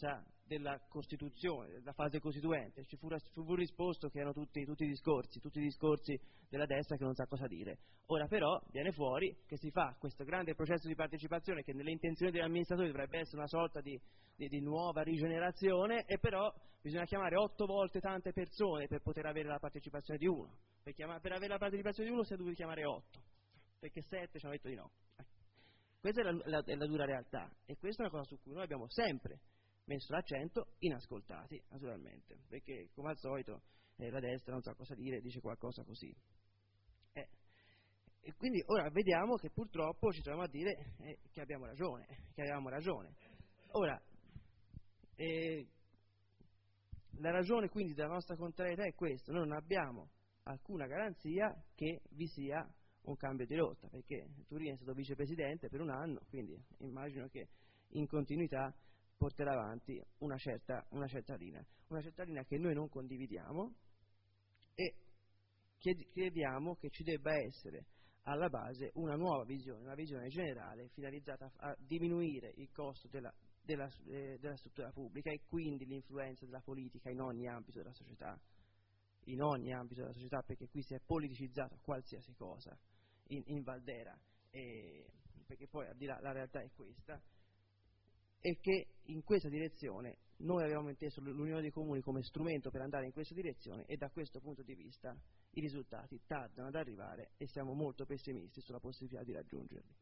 della Costituzione, della fase costituente. Ci fu, fu risposto che erano tutti, tutti discorsi, tutti discorsi della destra che non sa cosa dire. Ora però viene fuori che si fa questo grande processo di partecipazione che nelle intenzioni degli amministratori dovrebbe essere una sorta di, di, di nuova rigenerazione, e però bisogna chiamare otto volte tante persone per poter avere la partecipazione di uno. Per, chiamare, per avere la partecipazione di uno si è dovuto chiamare otto, perché sette ci hanno detto di no. Questa è la, la, è la dura realtà, e questa è una cosa su cui noi abbiamo sempre messo l'accento, inascoltati naturalmente, perché come al solito eh, la destra non sa cosa dire, dice qualcosa così. Eh, e quindi ora vediamo che purtroppo ci troviamo a dire eh, che abbiamo ragione, che avevamo ragione. Ora, eh, la ragione quindi della nostra contrarietà è questa: noi non abbiamo alcuna garanzia che vi sia un cambio di rotta, perché Turini è stato vicepresidente per un anno, quindi immagino che in continuità porterà avanti una certa, una certa linea, una certa linea che noi non condividiamo, e crediamo che ci debba essere alla base una nuova visione, una visione generale finalizzata a diminuire il costo della, della, eh, della struttura pubblica e quindi l'influenza della politica in ogni ambito della società, in ogni ambito della società, perché qui si è politicizzato qualsiasi cosa in, in Valdera, e, perché poi al di là la realtà è questa, e che in questa direzione noi avevamo inteso l'Unione dei Comuni come strumento per andare in questa direzione, e da questo punto di vista i risultati tardano ad arrivare e siamo molto pessimisti sulla possibilità di raggiungerli.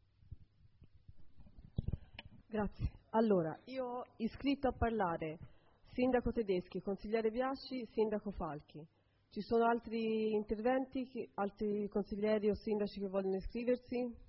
Grazie. Allora, io ho iscritto a parlare Sindaco Tedeschi, Consigliere Biasci, Sindaco Falchi. Ci sono altri interventi, che, altri consiglieri o sindaci che vogliono iscriversi?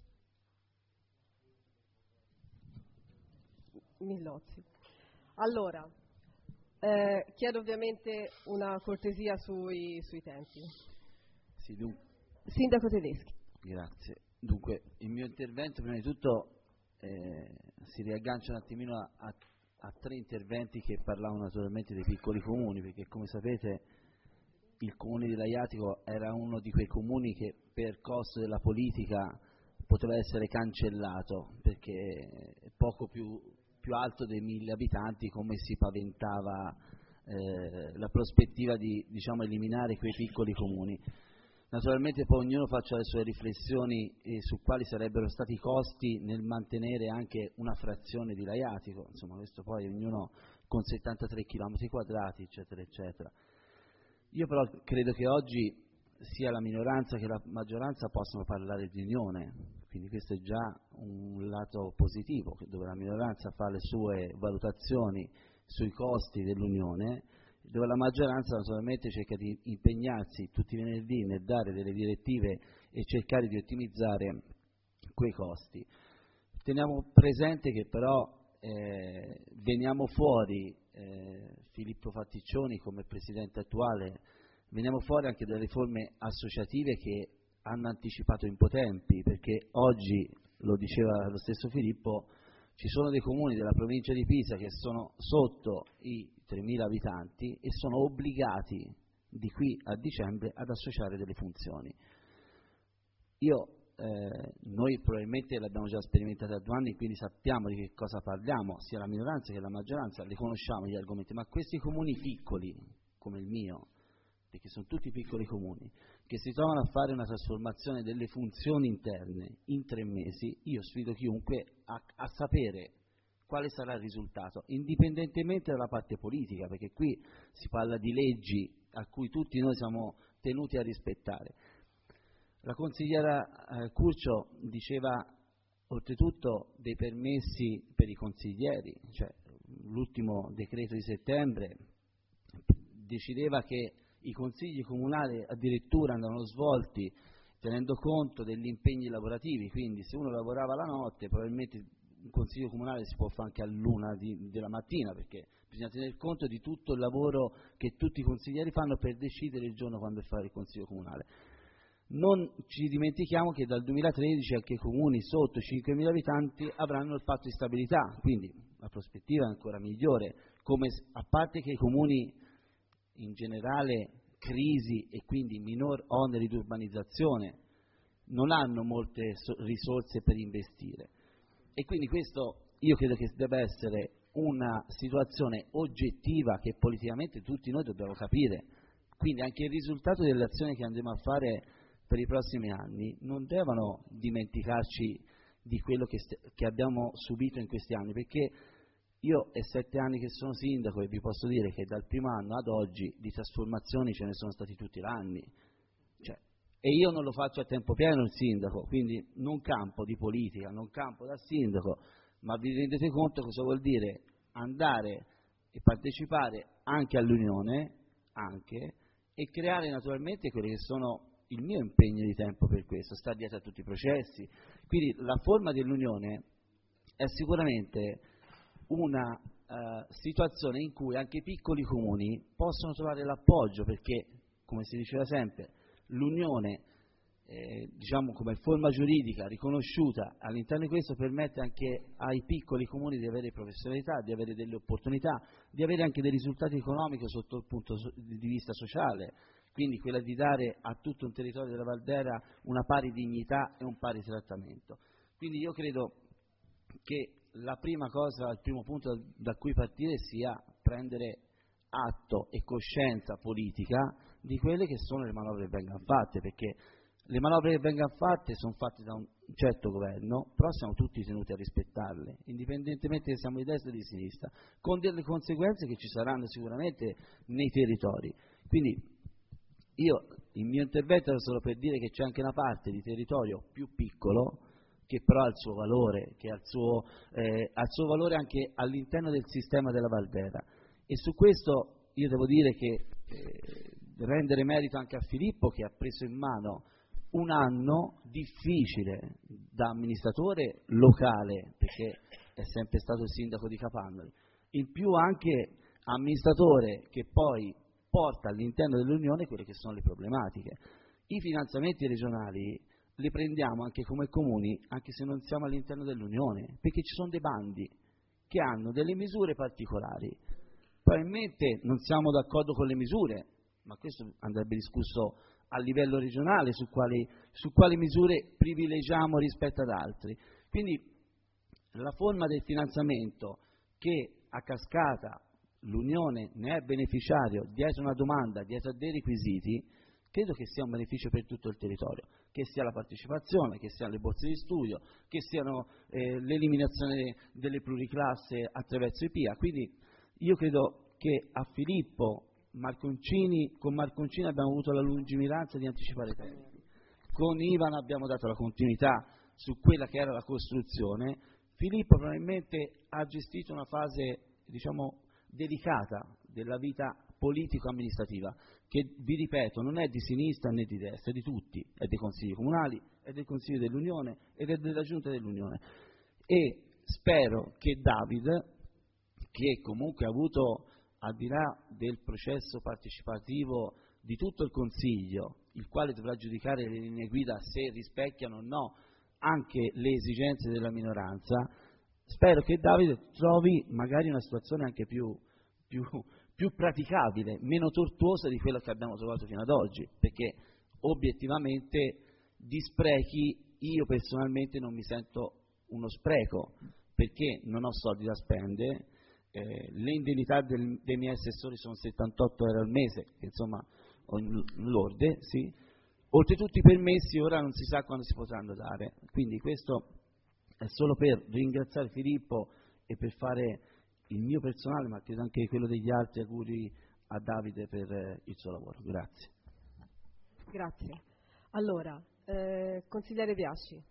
Millozzi. Allora, eh, chiedo ovviamente una cortesia sui, sui tempi. Sì, dun- Sindaco Tedeschi. Grazie. Dunque, il mio intervento prima di tutto eh, si riaggancia un attimino a, a, a tre interventi che parlavano naturalmente dei piccoli comuni, perché come sapete il comune di Laiatico era uno di quei comuni che per costo della politica poteva essere cancellato, perché è poco più più alto dei mille abitanti, come si paventava eh, la prospettiva di, diciamo, eliminare quei piccoli comuni. Naturalmente poi ognuno faccia le sue riflessioni eh, su quali sarebbero stati i costi nel mantenere anche una frazione di Laiatico, insomma questo poi ognuno con settantatré chilometri quadrati, eccetera, eccetera. Io però credo che oggi sia la minoranza che la maggioranza possano parlare di unione, quindi questo è già un lato positivo, dove la minoranza fa le sue valutazioni sui costi dell'unione, dove la maggioranza naturalmente cerca di impegnarsi tutti i venerdì nel dare delle direttive e cercare di ottimizzare quei costi. Teniamo presente che però eh, veniamo fuori, eh, Filippo Fatticcioni come presidente attuale, veniamo fuori anche dalle riforme associative che hanno anticipato in po' tempi, perché oggi, lo diceva lo stesso Filippo, ci sono dei comuni della provincia di Pisa che sono sotto i tremila abitanti e sono obbligati di qui a dicembre ad associare delle funzioni. Io, eh, noi probabilmente l'abbiamo già sperimentata da due anni, quindi sappiamo di che cosa parliamo, sia la minoranza che la maggioranza, li conosciamo gli argomenti, ma questi comuni piccoli, come il mio, perché sono tutti piccoli comuni, che si trovano a fare una trasformazione delle funzioni interne in tre mesi, io sfido chiunque a, a sapere quale sarà il risultato, indipendentemente dalla parte politica, perché qui si parla di leggi a cui tutti noi siamo tenuti a rispettare. La consigliera eh, Curcio diceva oltretutto dei permessi per i consiglieri, cioè l'ultimo decreto di settembre decideva che i consigli comunali addirittura andavano svolti tenendo conto degli impegni lavorativi, quindi se uno lavorava la notte probabilmente un consiglio comunale si può fare anche all'una di, della mattina, perché bisogna tener conto di tutto il lavoro che tutti i consiglieri fanno per decidere il giorno quando fare il consiglio comunale. Non ci dimentichiamo che dal duemilatredici anche i comuni sotto i cinquemila abitanti avranno il patto di stabilità, quindi la prospettiva è ancora migliore, come, a parte che i comuni in generale crisi e quindi minor oneri di urbanizzazione non hanno molte so- risorse per investire, e quindi questo io credo che debba essere una situazione oggettiva che politicamente tutti noi dobbiamo capire. Quindi anche il risultato delle azioni che andremo a fare per i prossimi anni non devono dimenticarci di quello che, che abbiamo subito in questi anni, perché io è sette anni che sono sindaco e vi posso dire che dal primo anno ad oggi di trasformazioni ce ne sono stati tutti gli anni. Cioè, e io non lo faccio a tempo pieno il sindaco, quindi non campo di politica, non campo da sindaco, ma vi rendete conto cosa vuol dire andare e partecipare anche all'Unione, anche, e creare naturalmente quelli che sono il mio impegno di tempo per questo, sta dietro a tutti i processi. Quindi la forma dell'Unione è sicuramente una uh, situazione in cui anche i piccoli comuni possono trovare l'appoggio, perché, come si diceva sempre, l'Unione, eh, diciamo come forma giuridica riconosciuta all'interno di questo, permette anche ai piccoli comuni di avere professionalità, di avere delle opportunità, di avere anche dei risultati economici sotto il punto di vista sociale. Quindi quella di dare a tutto un territorio della Valdera una pari dignità e un pari trattamento. Quindi io credo che la prima cosa, il primo punto da cui partire sia prendere atto e coscienza politica di quelle che sono le manovre che vengono fatte, perché le manovre che vengono fatte sono fatte da un certo governo, però siamo tutti tenuti a rispettarle, indipendentemente che siamo di destra o di sinistra, con delle conseguenze che ci saranno sicuramente nei territori. Quindi io, il mio intervento era solo per dire che c'è anche una parte di territorio più piccolo che però ha il suo valore, che ha il suo, eh, ha il suo valore anche all'interno del sistema della Valdera. E su questo io devo dire che eh, rendere merito anche a Filippo, che ha preso in mano un anno difficile da amministratore locale, perché è sempre stato il sindaco di Capannoli, in più anche amministratore che poi porta all'interno dell'Unione quelle che sono le problematiche. I finanziamenti regionali li prendiamo anche come comuni, anche se non siamo all'interno dell'Unione, perché ci sono dei bandi che hanno delle misure particolari. Probabilmente non siamo d'accordo con le misure, ma questo andrebbe discusso a livello regionale su quali, su quali misure privilegiamo rispetto ad altri. Quindi la forma del finanziamento che a cascata l'Unione ne è beneficiario dietro una domanda, dietro a dei requisiti, credo che sia un beneficio per tutto il territorio, che sia la partecipazione, che siano le borse di studio, che siano eh, l'eliminazione delle pluriclasse attraverso i P I A. Quindi io credo che a Filippo Marconcini, con Marconcini abbiamo avuto la lungimiranza di anticipare i tempi, con Ivan abbiamo dato la continuità su quella che era la costruzione. Filippo probabilmente ha gestito una fase, diciamo, delicata della vita politico-amministrativa, che vi ripeto non è di sinistra né di destra, è di tutti, è dei consigli comunali, è del Consiglio dell'Unione ed è della Giunta dell'Unione. E spero che David, che comunque ha avuto, al di là del processo partecipativo di tutto il Consiglio, il quale dovrà giudicare le linee guida se rispecchiano o no anche le esigenze della minoranza, spero che Davide trovi magari una situazione anche più, più, più praticabile, meno tortuosa di quella che abbiamo trovato fino ad oggi, perché obiettivamente di sprechi io personalmente non mi sento uno spreco, perché non ho soldi da spendere, eh, le indennità del, dei miei assessori sono settantotto euro al mese, che insomma lorde, sì. Oltretutto i permessi ora non si sa quando si potranno dare, quindi questo è solo per ringraziare Filippo e per fare il mio personale, ma credo anche quello degli altri, auguri a Davide per eh, il suo lavoro. Grazie. Grazie. Allora, eh, consigliere Biasci.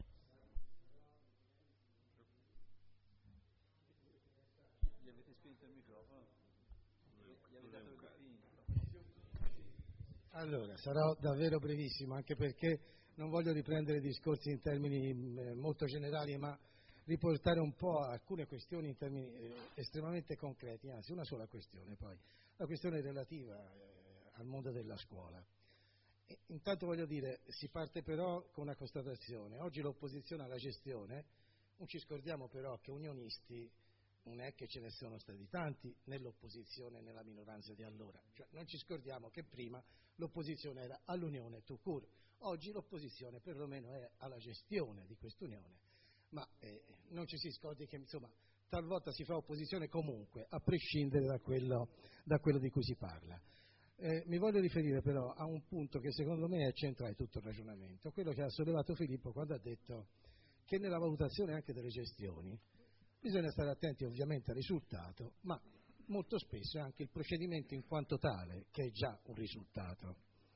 Allora, sarò davvero brevissimo, anche perché non voglio riprendere discorsi in termini eh, molto generali, ma riportare un po' alcune questioni in termini eh, estremamente concreti, anzi una sola questione poi, la questione relativa eh, al mondo della scuola. E, intanto voglio dire, si parte però con una constatazione, oggi l'opposizione alla gestione, non ci scordiamo però che unionisti non è che ce ne sono stati tanti nell'opposizione e nella minoranza di allora, cioè non ci scordiamo che prima l'opposizione era all'unione tout court, oggi l'opposizione perlomeno è alla gestione di quest'unione, ma eh, non ci si scordi che insomma talvolta si fa opposizione comunque, a prescindere da quello, da quello di cui si parla. Eh, mi voglio riferire però a un punto che secondo me è centrale di tutto il ragionamento, quello che ha sollevato Filippo quando ha detto che nella valutazione anche delle gestioni bisogna stare attenti ovviamente al risultato, ma molto spesso è anche il procedimento in quanto tale che è già un risultato.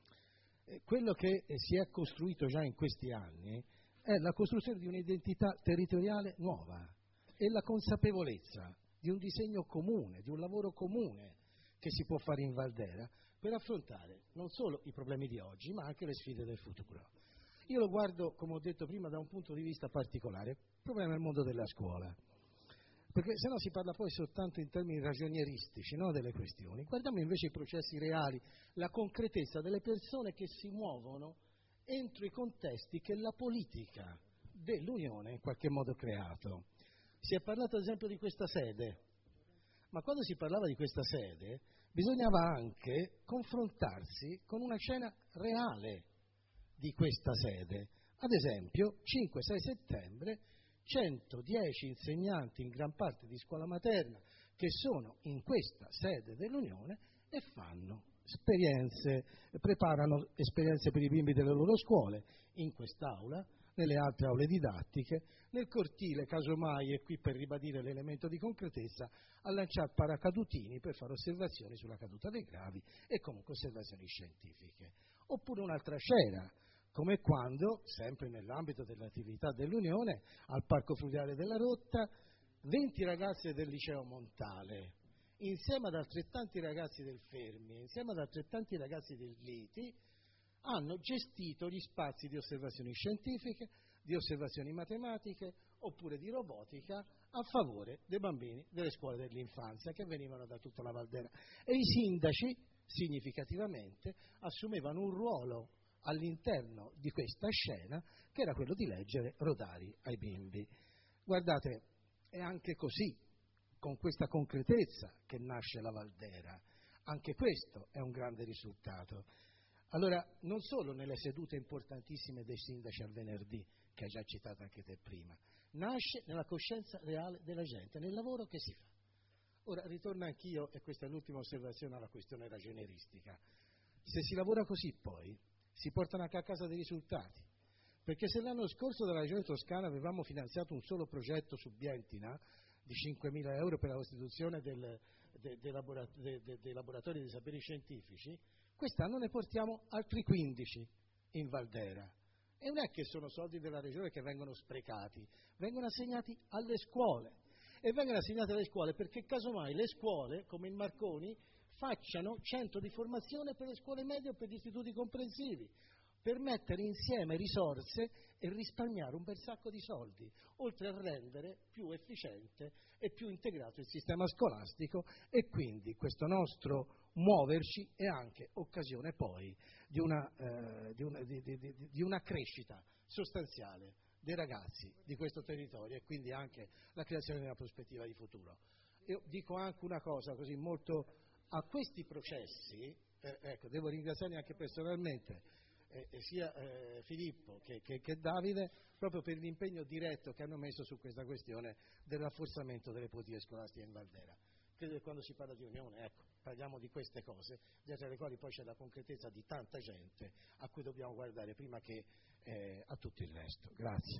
Eh, quello che eh, si è costruito già in questi anni è la costruzione di un'identità territoriale nuova e la consapevolezza di un disegno comune, di un lavoro comune che si può fare in Valdera per affrontare non solo i problemi di oggi, ma anche le sfide del futuro. Io lo guardo, come ho detto prima, da un punto di vista particolare, il problema è il mondo della scuola, perché se no si parla poi soltanto in termini ragionieristici, no, delle questioni. Guardiamo invece i processi reali, la concretezza delle persone che si muovono entro i contesti che la politica dell'Unione in qualche modo ha creato. Si è parlato ad esempio di questa sede, ma quando si parlava di questa sede bisognava anche confrontarsi con una scena reale di questa sede. Ad esempio, cinque sei settembre, centodieci insegnanti in gran parte di scuola materna che sono in questa sede dell'Unione e fanno esperienze, preparano esperienze per i bimbi delle loro scuole, in quest'aula, nelle altre aule didattiche, nel cortile, casomai, e qui per ribadire l'elemento di concretezza, a lanciare paracadutini per fare osservazioni sulla caduta dei gravi e comunque osservazioni scientifiche. Oppure un'altra scena, come quando, sempre nell'ambito dell'attività dell'Unione, al Parco Fluviale della Rotta, venti ragazze del Liceo Montale, insieme ad altrettanti ragazzi del Fermi, insieme ad altrettanti ragazzi del Liti, hanno gestito gli spazi di osservazioni scientifiche, di osservazioni matematiche oppure di robotica a favore dei bambini delle scuole dell'infanzia che venivano da tutta la Valdera. E i sindaci, significativamente, assumevano un ruolo all'interno di questa scena che era quello di leggere Rodari ai bimbi. Guardate, è anche così, con questa concretezza, che nasce la Valdera. Anche questo è un grande risultato. Allora, non solo nelle sedute importantissime dei sindaci al venerdì, che hai già citato anche te prima, nasce nella coscienza reale della gente, nel lavoro che si fa. Ora, ritorno anch'io, e questa è l'ultima osservazione, alla questione ragionieristica. Se si lavora così poi, si portano anche a casa dei risultati. Perché se l'anno scorso dalla Regione Toscana avevamo finanziato un solo progetto su Bientina di cinquemila euro per la costituzione del, de, de labora, de, de, dei laboratori dei saperi scientifici, quest'anno ne portiamo altri quindici in Valdera. E non è che sono soldi della Regione che vengono sprecati, vengono assegnati alle scuole. E vengono assegnati alle scuole perché casomai le scuole, come il Marconi, facciano centro di formazione per le scuole medie o per gli istituti comprensivi, per mettere insieme risorse e risparmiare un bel sacco di soldi, oltre a rendere più efficiente e più integrato il sistema scolastico, e quindi questo nostro muoverci è anche occasione poi di una, eh, di una, di, di, di, di una crescita sostanziale dei ragazzi di questo territorio e quindi anche la creazione di una prospettiva di futuro. Io dico anche una cosa così molto a questi processi, eh, ecco, devo ringraziarli anche personalmente eh, sia eh, Filippo che, che, che Davide, proprio per l'impegno diretto che hanno messo su questa questione del rafforzamento delle politiche scolastiche in Valdera. Credo che quando si parla di unione, ecco, parliamo di queste cose, dietro alle quali poi c'è la concretezza di tanta gente a cui dobbiamo guardare prima che eh, a tutto il resto. Grazie.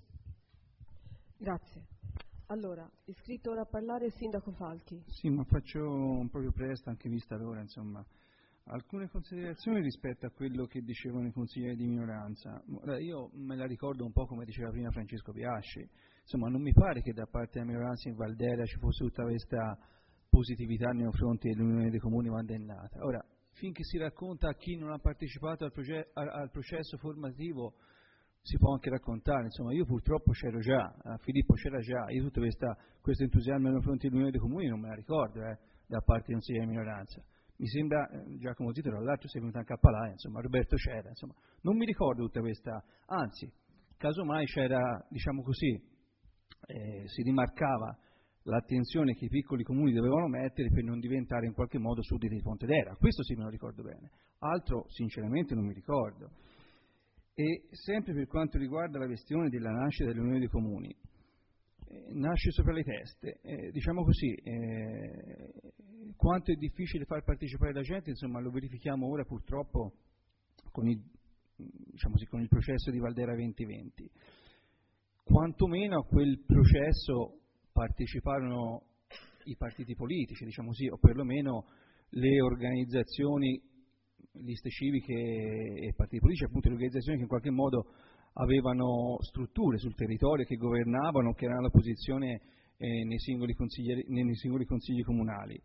Grazie. Allora, iscritto ora a parlare il Sindaco Falchi. Sì, ma faccio proprio presto, anche vista l'ora, insomma, alcune considerazioni rispetto a quello che dicevano i consiglieri di minoranza. Io me la ricordo un po' come diceva prima Francesco Piasci, insomma non mi pare che da parte della minoranza in Valdera ci fosse tutta questa positività nei confronti dell'Unione dei Comuni mandennata. Ora, finché si racconta a chi non ha partecipato al, proge- al processo formativo, si può anche raccontare, insomma io purtroppo c'ero già, eh, Filippo c'era già, io tutto questa, questo entusiasmo nei confronti dell'Unione dei Comuni non me la ricordo eh, da parte di consiglieri di minoranza. Mi sembra, eh, Giacomo Zito tra l'altro sei venuto anche a Palaia, insomma Roberto c'era, insomma non mi ricordo tutta questa, anzi, casomai c'era, diciamo così, eh, si rimarcava l'attenzione che i piccoli comuni dovevano mettere per non diventare in qualche modo sudditi di Pontedera, questo sì me lo ricordo bene, altro sinceramente non mi ricordo. E sempre per quanto riguarda la questione della nascita dell'Unione dei Comuni, eh, eh, nasce sopra le teste. Eh, diciamo così, eh, quanto è difficile far partecipare la gente, insomma, lo verifichiamo ora purtroppo con il, diciamo così, con il processo di Valdera duemilaventi. Quantomeno a quel processo parteciparono i partiti politici, diciamo così, o perlomeno le organizzazioni, liste civiche e partiti politici, appunto le organizzazioni che in qualche modo avevano strutture sul territorio, che governavano, che erano all'opposizione eh, nei, singoli nei singoli consigli comunali.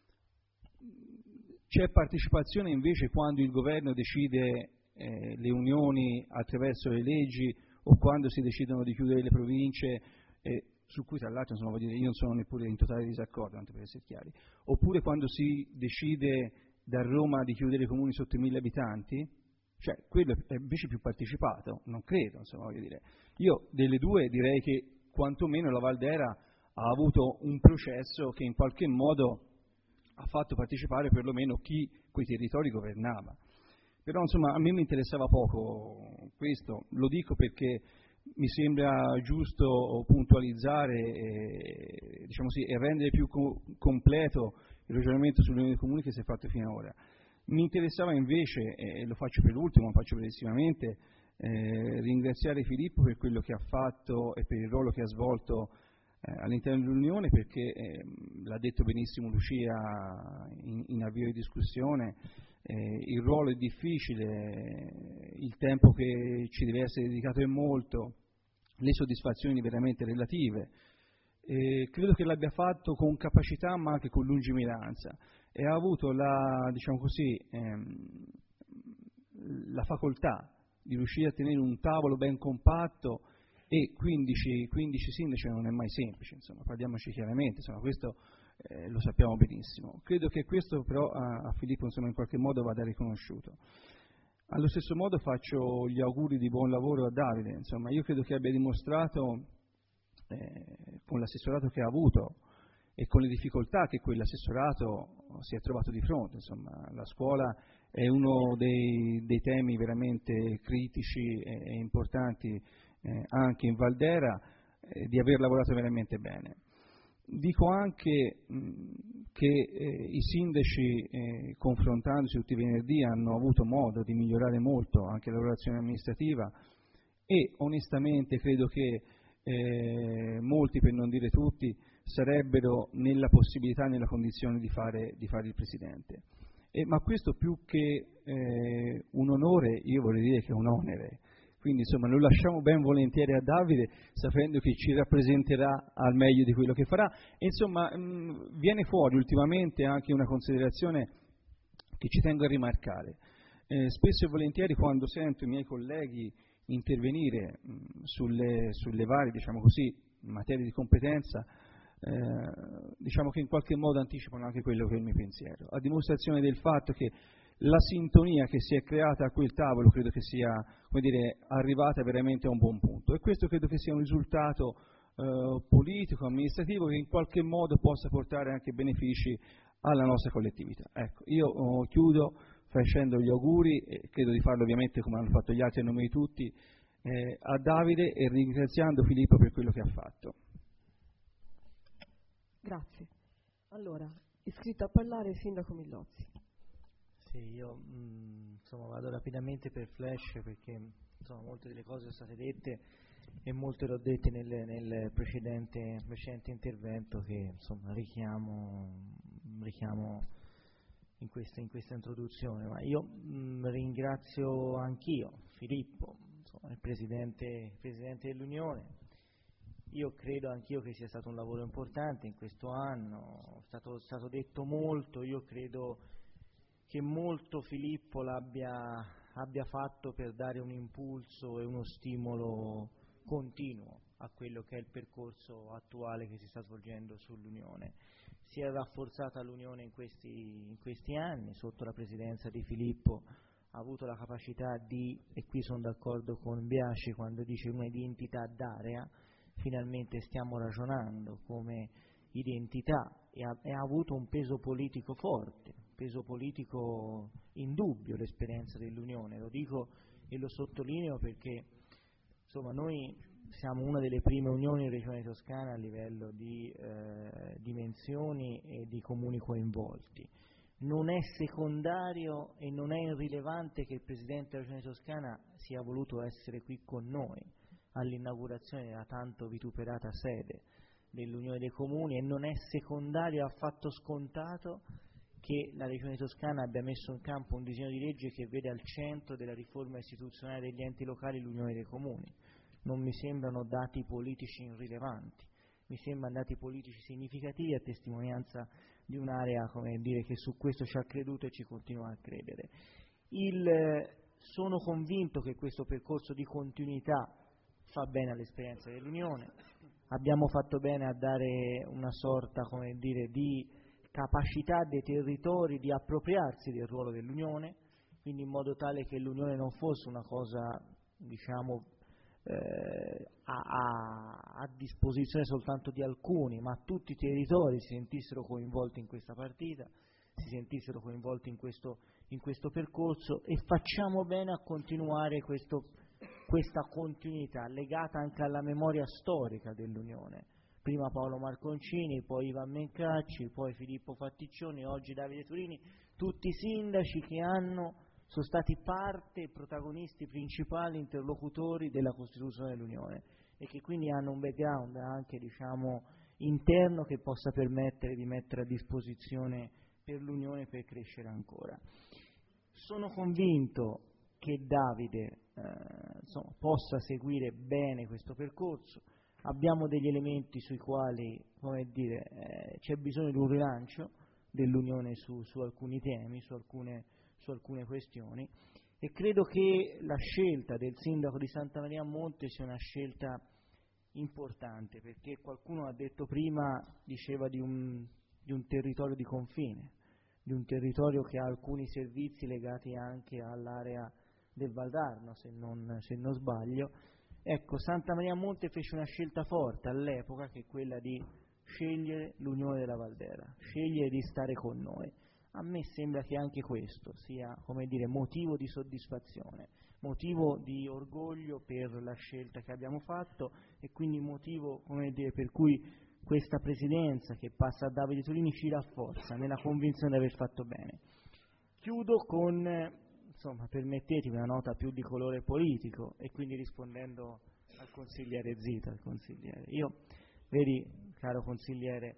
C'è partecipazione invece quando il governo decide eh, le unioni attraverso le leggi o quando si decidono di chiudere le province, eh, su cui tra l'altro insomma, voglio dire, io non sono neppure in totale disaccordo, tanto per essere chiari, oppure quando si decide da Roma di chiudere i comuni sotto i mille abitanti, cioè quello è invece più partecipato, non credo, insomma, voglio dire. Io delle due direi che quantomeno la Valdera ha avuto un processo che in qualche modo ha fatto partecipare perlomeno chi quei territori governava. Però insomma a me mi interessava poco questo, lo dico perché mi sembra giusto puntualizzare e, diciamo così, e rendere più co- completo il ragionamento sull'unione dei comuni che si è fatto fino ad ora. Mi interessava invece, e lo faccio per l'ultimo, lo faccio brevissimamente, eh, ringraziare Filippo per quello che ha fatto e per il ruolo che ha svolto eh, all'interno dell'Unione, perché eh, l'ha detto benissimo Lucia in, in avvio di discussione, eh, il ruolo è difficile, il tempo che ci deve essere dedicato è molto, le soddisfazioni veramente relative. Eh, credo che l'abbia fatto con capacità ma anche con lungimiranza e ha avuto la, diciamo così, ehm, la facoltà di riuscire a tenere un tavolo ben compatto e quindici, quindici sindaci non è mai semplice, insomma, parliamoci chiaramente, insomma, questo eh, lo sappiamo benissimo. Credo che questo però a, a Filippo insomma, in qualche modo vada riconosciuto. Allo stesso modo faccio gli auguri di buon lavoro a Davide, insomma, io credo che abbia dimostrato eh, con l'assessorato che ha avuto e con le difficoltà che quell'assessorato si è trovato di fronte, insomma, la scuola è uno dei, dei temi veramente critici e, e importanti eh, anche in Valdera, eh, di aver lavorato veramente bene. Dico anche mh, che eh, i sindaci, eh, confrontandosi tutti i venerdì, hanno avuto modo di migliorare molto anche la lavorazione amministrativa e onestamente credo che eh, molti, per non dire tutti, sarebbero nella possibilità, nella condizione di fare, di fare il Presidente. E, ma questo più che eh, un onore, io vorrei dire che è un onere. Quindi insomma lo lasciamo ben volentieri a Davide, sapendo che ci rappresenterà al meglio di quello che farà. E insomma mh, viene fuori ultimamente anche una considerazione che ci tengo a rimarcare. Eh, spesso e volentieri quando sento i miei colleghi intervenire mh, sulle, sulle varie, diciamo così, materie di competenza, eh, diciamo che in qualche modo anticipano anche quello che è il mio pensiero, a dimostrazione del fatto che la sintonia che si è creata a quel tavolo credo che sia, come dire, arrivata veramente a un buon punto, e questo credo che sia un risultato eh, politico, amministrativo, che in qualche modo possa portare anche benefici alla nostra collettività. Ecco, io oh, chiudo facendo gli auguri, e credo di farlo ovviamente come hanno fatto gli altri a nome di tutti, eh, a Davide, e ringraziando Filippo per quello che ha fatto. Grazie. Allora, iscritto a parlare il Sindaco Millozzi. Sì, io mh, insomma, vado rapidamente per flash perché insomma, molte delle cose sono state dette e molte le ho dette nel, nel precedente, precedente intervento che insomma, richiamo, richiamo in, questa, in questa introduzione. Ma io mh, ringrazio anch'io Filippo, insomma, il Presidente, il Presidente dell'Unione. Io credo anch'io che sia stato un lavoro importante in questo anno, è stato, stato detto molto, io credo che molto Filippo l'abbia abbia fatto per dare un impulso e uno stimolo continuo a quello che è il percorso attuale che si sta svolgendo sull'Unione. Si è rafforzata l'Unione in questi, in questi anni, sotto la presidenza di Filippo ha avuto la capacità di, e qui sono d'accordo con Biasci quando dice un'identità d'area, finalmente stiamo ragionando come identità e ha, e ha avuto un peso politico forte, peso politico indubbio l'esperienza dell'Unione, lo dico e lo sottolineo perché insomma noi siamo una delle prime unioni in Regione Toscana a livello di eh, dimensioni e di comuni coinvolti. Non è secondario e non è irrilevante che il Presidente della Regione Toscana sia voluto essere qui con noi all'inaugurazione della tanto vituperata sede dell'Unione dei Comuni, e non è secondario affatto scontato che la Regione Toscana abbia messo in campo un disegno di legge che vede al centro della riforma istituzionale degli enti locali l'Unione dei Comuni. Non mi sembrano dati politici irrilevanti, mi sembrano dati politici significativi a testimonianza di un'area, come dire, che su questo ci ha creduto e ci continua a credere. Il, eh, sono convinto che questo percorso di continuità fa bene all'esperienza dell'Unione. Abbiamo fatto bene a dare una sorta, come dire, di capacità dei territori di appropriarsi del ruolo dell'Unione, quindi in modo tale che l'Unione non fosse una cosa, diciamo, eh, a, a, a disposizione soltanto di alcuni, ma tutti i territori si sentissero coinvolti in questa partita, si sentissero coinvolti in questo, in questo percorso, e facciamo bene a continuare questo, questa continuità legata anche alla memoria storica dell'Unione. Prima Paolo Marconcini, poi Ivan Mencacci, poi Filippo Fatticcioni, oggi Davide Turini, tutti sindaci che hanno, sono stati parte, protagonisti principali, interlocutori della Costituzione dell'Unione, e che quindi hanno un background anche, diciamo, interno che possa permettere di mettere a disposizione per l'Unione per crescere ancora. Sono convinto che Davide eh, insomma, possa seguire bene questo percorso. Abbiamo degli elementi sui quali, come dire, eh, c'è bisogno di un rilancio dell'Unione su, su alcuni temi, su alcune, su alcune questioni, e credo che la scelta del sindaco di Santa Maria a Monte sia una scelta importante, perché qualcuno ha detto prima, diceva di un, di un territorio di confine, di un territorio che ha alcuni servizi legati anche all'area del Valdarno, se non, se non sbaglio. Ecco, Santa Maria a Monte fece una scelta forte all'epoca, che è quella di scegliere l'Unione della Valdera, scegliere di stare con noi. A me sembra che anche questo sia, come dire, motivo di soddisfazione, motivo di orgoglio per la scelta che abbiamo fatto, e quindi motivo, come dire, per cui questa presidenza che passa a Davide Turini ci rafforza nella convinzione di aver fatto bene. Chiudo con, insomma, permettetemi una nota più di colore politico, e quindi rispondendo al consigliere Zita, al consigliere. Io, vedi, caro consigliere,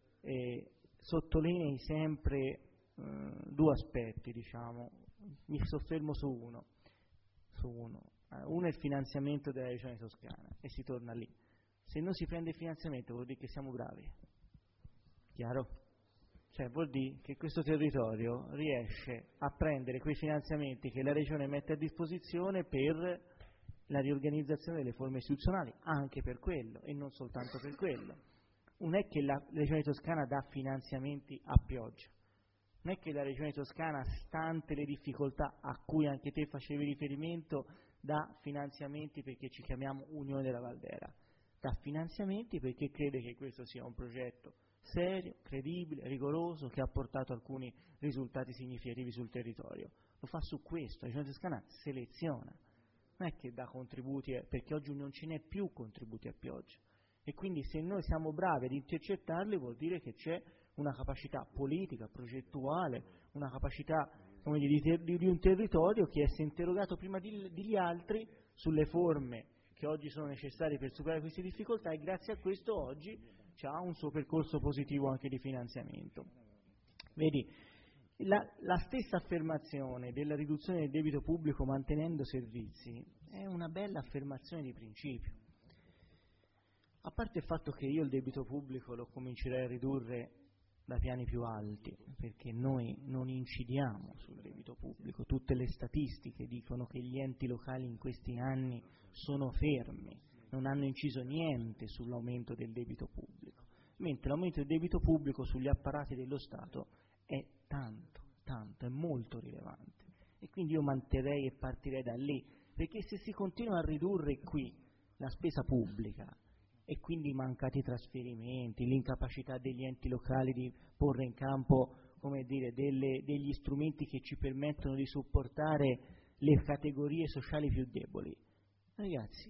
eh, sottolinei sempre eh, due aspetti, diciamo, mi soffermo su uno, su uno. Eh, uno è il finanziamento della Regione Toscana, e si torna lì. Se non si prende il finanziamento vuol dire che siamo bravi, chiaro? Cioè vuol dire che questo territorio riesce a prendere quei finanziamenti che la Regione mette a disposizione per la riorganizzazione delle forme istituzionali, anche per quello e non soltanto per quello. Non è che la Regione Toscana dà finanziamenti a pioggia, non è che la Regione Toscana, stante le difficoltà a cui anche te facevi riferimento, dà finanziamenti perché ci chiamiamo Unione della Valdera, dà finanziamenti perché crede che questo sia un progetto serio, credibile, rigoroso, che ha portato alcuni risultati significativi sul territorio. Lo fa su questo, la Regione Toscana seleziona, non è che dà contributi, perché oggi non ce n'è più contributi a pioggia, e quindi se noi siamo bravi ad intercettarli vuol dire che c'è una capacità politica, progettuale, una capacità, come dire, di, ter- di un territorio che si è interrogato prima di, degli altri sulle forme che oggi sono necessarie per superare queste difficoltà, e grazie a questo oggi ha un suo percorso positivo anche di finanziamento. Vedi, la, la stessa affermazione della riduzione del debito pubblico mantenendo servizi è una bella affermazione di principio. A parte il fatto che io il debito pubblico lo comincerei a ridurre da piani più alti, perché noi non incidiamo sul debito pubblico. Tutte le statistiche dicono che gli enti locali in questi anni sono fermi, non hanno inciso niente sull'aumento del debito pubblico, mentre l'aumento del debito pubblico sugli apparati dello Stato è tanto, tanto, è molto rilevante. E quindi io manterrei e partirei da lì, perché se si continua a ridurre qui la spesa pubblica, e quindi i mancati trasferimenti, l'incapacità degli enti locali di porre in campo, come dire, delle, degli strumenti che ci permettono di supportare le categorie sociali più deboli, ragazzi,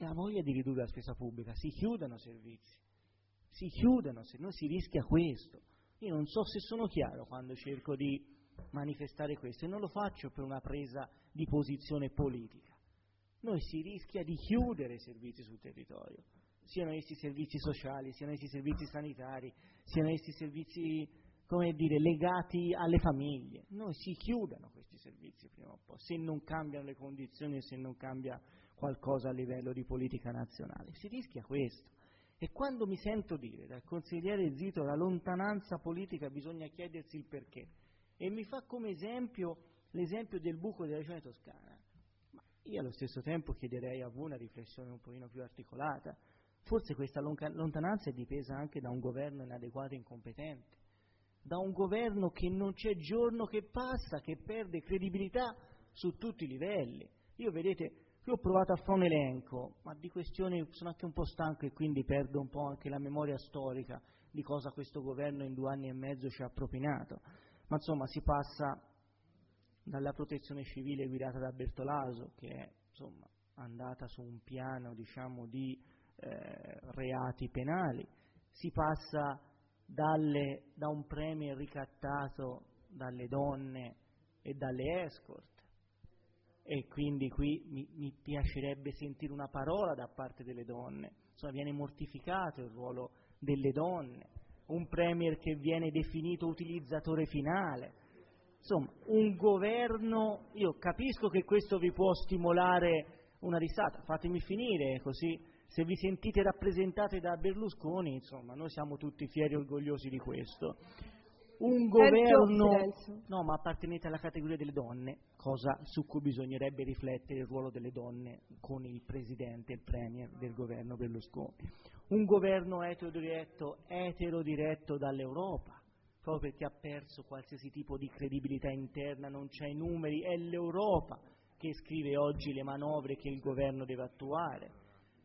e ha voglia di ridurre la spesa pubblica, si chiudano servizi, si chiudano, se no si rischia questo. Io non so se sono chiaro quando cerco di manifestare questo, e non lo faccio per una presa di posizione politica. Noi si rischia di chiudere i servizi sul territorio, siano essi servizi sociali, siano essi servizi sanitari, siano essi servizi, come dire, legati alle famiglie. Noi si chiudano questi servizi prima o poi, se non cambiano le condizioni e se non cambia qualcosa a livello di politica nazionale. Si rischia questo. E quando mi sento dire dal consigliere Zito la lontananza politica, bisogna chiedersi il perché. E mi fa come esempio l'esempio del buco della Regione Toscana. Ma io allo stesso tempo chiederei a voi una riflessione un pochino più articolata. Forse questa lontananza è dipesa anche da un governo inadeguato e incompetente, da un governo che non c'è giorno che passa, che perde credibilità su tutti i livelli. Io, vedete, io ho provato a fare un elenco, ma di questioni sono anche un po' stanco e quindi perdo un po' anche la memoria storica di cosa questo governo in due anni e mezzo ci ha propinato. Ma insomma si passa dalla protezione civile guidata da Bertolaso, che è insomma andata su un piano, diciamo, di eh, reati penali, si passa dalle, da un premier ricattato dalle donne e dalle escort, e quindi qui mi, mi piacerebbe sentire una parola da parte delle donne. Insomma, viene mortificato il ruolo delle donne, un premier che viene definito utilizzatore finale. Insomma, un governo, io capisco che questo vi può stimolare una risata, fatemi finire, così se vi sentite rappresentate da Berlusconi, insomma, noi siamo tutti fieri e orgogliosi di questo. Un governo, silenzio. no, ma appartenete alla categoria delle donne, cosa su cui bisognerebbe riflettere il ruolo delle donne con il presidente, il premier del governo Berlusconi. Un governo etero-diretto, etero-diretto dall'Europa, proprio perché ha perso qualsiasi tipo di credibilità interna, non c'è i numeri, è l'Europa che scrive oggi le manovre che il governo deve attuare.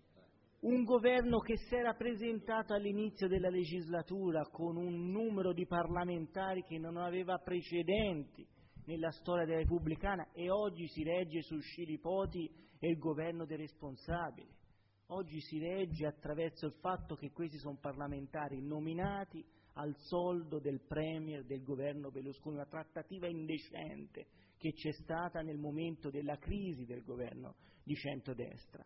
Un governo che si era presentato all'inizio della legislatura con un numero di parlamentari che non aveva precedenti nella storia della Repubblicana, e oggi si regge su scilipoti e il governo dei responsabili. Oggi si regge attraverso il fatto che questi sono parlamentari nominati al soldo del premier del governo Berlusconi, una trattativa indecente che c'è stata nel momento della crisi del governo di centrodestra.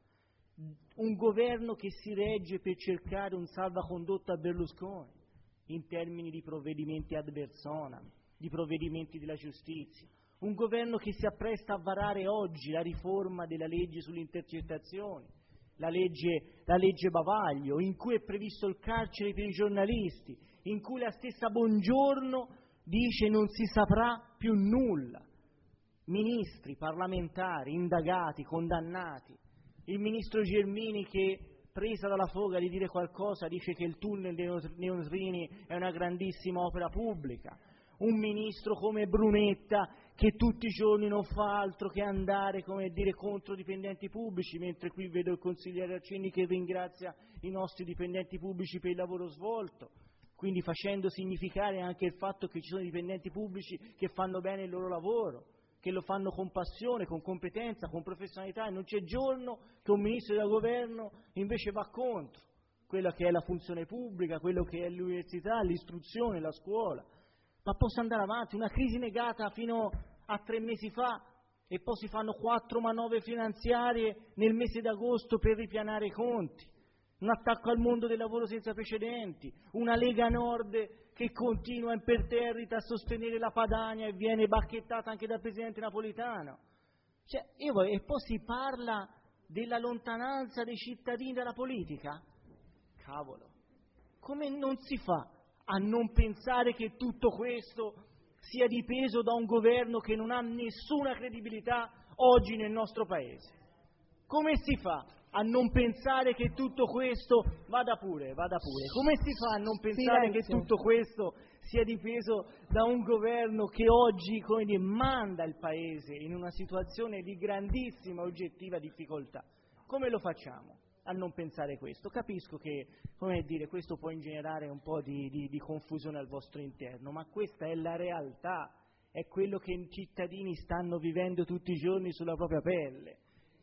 Un governo che si regge per cercare un salvacondotto a Berlusconi in termini di provvedimenti ad personam, di provvedimenti della giustizia. Un governo che si appresta a varare oggi la riforma della legge sulle intercettazioni, la legge, la legge Bavaglio, in cui è previsto il carcere per i giornalisti, in cui la stessa Bongiorno dice non si saprà più nulla. Ministri, parlamentari, indagati, condannati. Il ministro Gelmini che, presa dalla foga di dire qualcosa, dice che il tunnel dei neutrini è una grandissima opera pubblica. Un ministro come Brunetta che tutti i giorni non fa altro che andare, come dire, contro dipendenti pubblici, mentre qui vedo il consigliere Accenni che ringrazia i nostri dipendenti pubblici per il lavoro svolto, quindi facendo significare anche il fatto che ci sono dipendenti pubblici che fanno bene il loro lavoro, che lo fanno con passione, con competenza, con professionalità, e non c'è giorno che un ministro del governo invece va contro quella che è la funzione pubblica, quello che è l'università, l'istruzione, la scuola. Ma posso andare avanti, una crisi negata fino a tre mesi fa e poi si fanno quattro manovre finanziarie nel mese d'agosto per ripianare i conti, un attacco al mondo del lavoro senza precedenti, una Lega Nord che continua imperterrita a sostenere la Padania e viene bacchettata anche dal presidente Napolitano. Cioè, io voglio, e poi si parla della lontananza dei cittadini dalla politica? Cavolo, come non si fa a non pensare che tutto questo sia dipeso da un governo che non ha nessuna credibilità oggi nel nostro Paese? Come si fa a non pensare che tutto questo, vada pure, vada pure, come si fa a non pensare Silenzio. Che tutto questo sia dipeso da un governo che oggi, come dire, manda il Paese in una situazione di grandissima oggettiva difficoltà? Come lo facciamo a non pensare questo? Capisco che, come dire, questo può ingenerare un po' di, di, di confusione al vostro interno, ma questa è la realtà, è quello che i cittadini stanno vivendo tutti i giorni sulla propria pelle.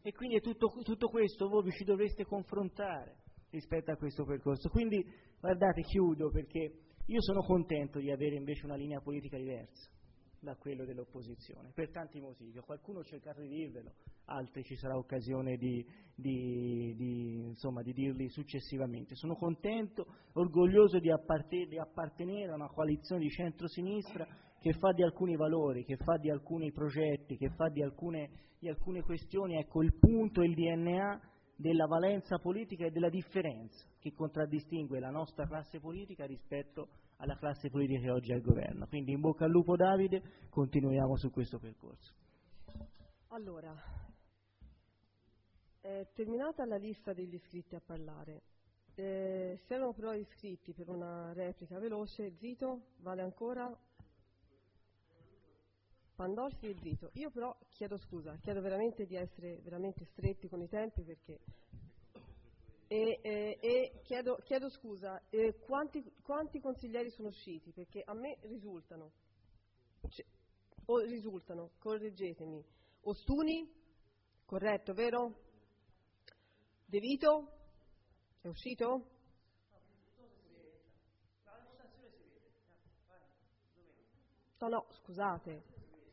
E quindi è tutto, tutto questo voi vi ci dovreste confrontare rispetto a questo percorso. Quindi, guardate, chiudo, perché io sono contento di avere invece una linea politica diversa da quello dell'opposizione, per tanti motivi. Qualcuno ha cercato di dirvelo, altri ci sarà occasione di, di, di, insomma, di dirli successivamente. Sono contento, orgoglioso di, apparte- di appartenere a una coalizione di centrosinistra che fa di alcuni valori, che fa di alcuni progetti, che fa di alcune, di alcune questioni, ecco, il punto e il D N A della valenza politica e della differenza che contraddistingue la nostra classe politica rispetto alla classe politica che oggi è al governo. Quindi in bocca al lupo Davide, continuiamo su questo percorso. Allora, è terminata la lista degli iscritti a parlare. Eh, si erano però iscritti per una replica veloce. Zito, vale ancora? Pandolfi e Zito. Io però chiedo scusa, chiedo veramente di essere veramente stretti con i tempi, perché e, e, e chiedo, chiedo scusa, eh, quanti, quanti consiglieri sono usciti? Perché a me risultano, cioè, o risultano, correggetemi, Ostuni, corretto, vero? De Vito, è uscito? No, no, scusate.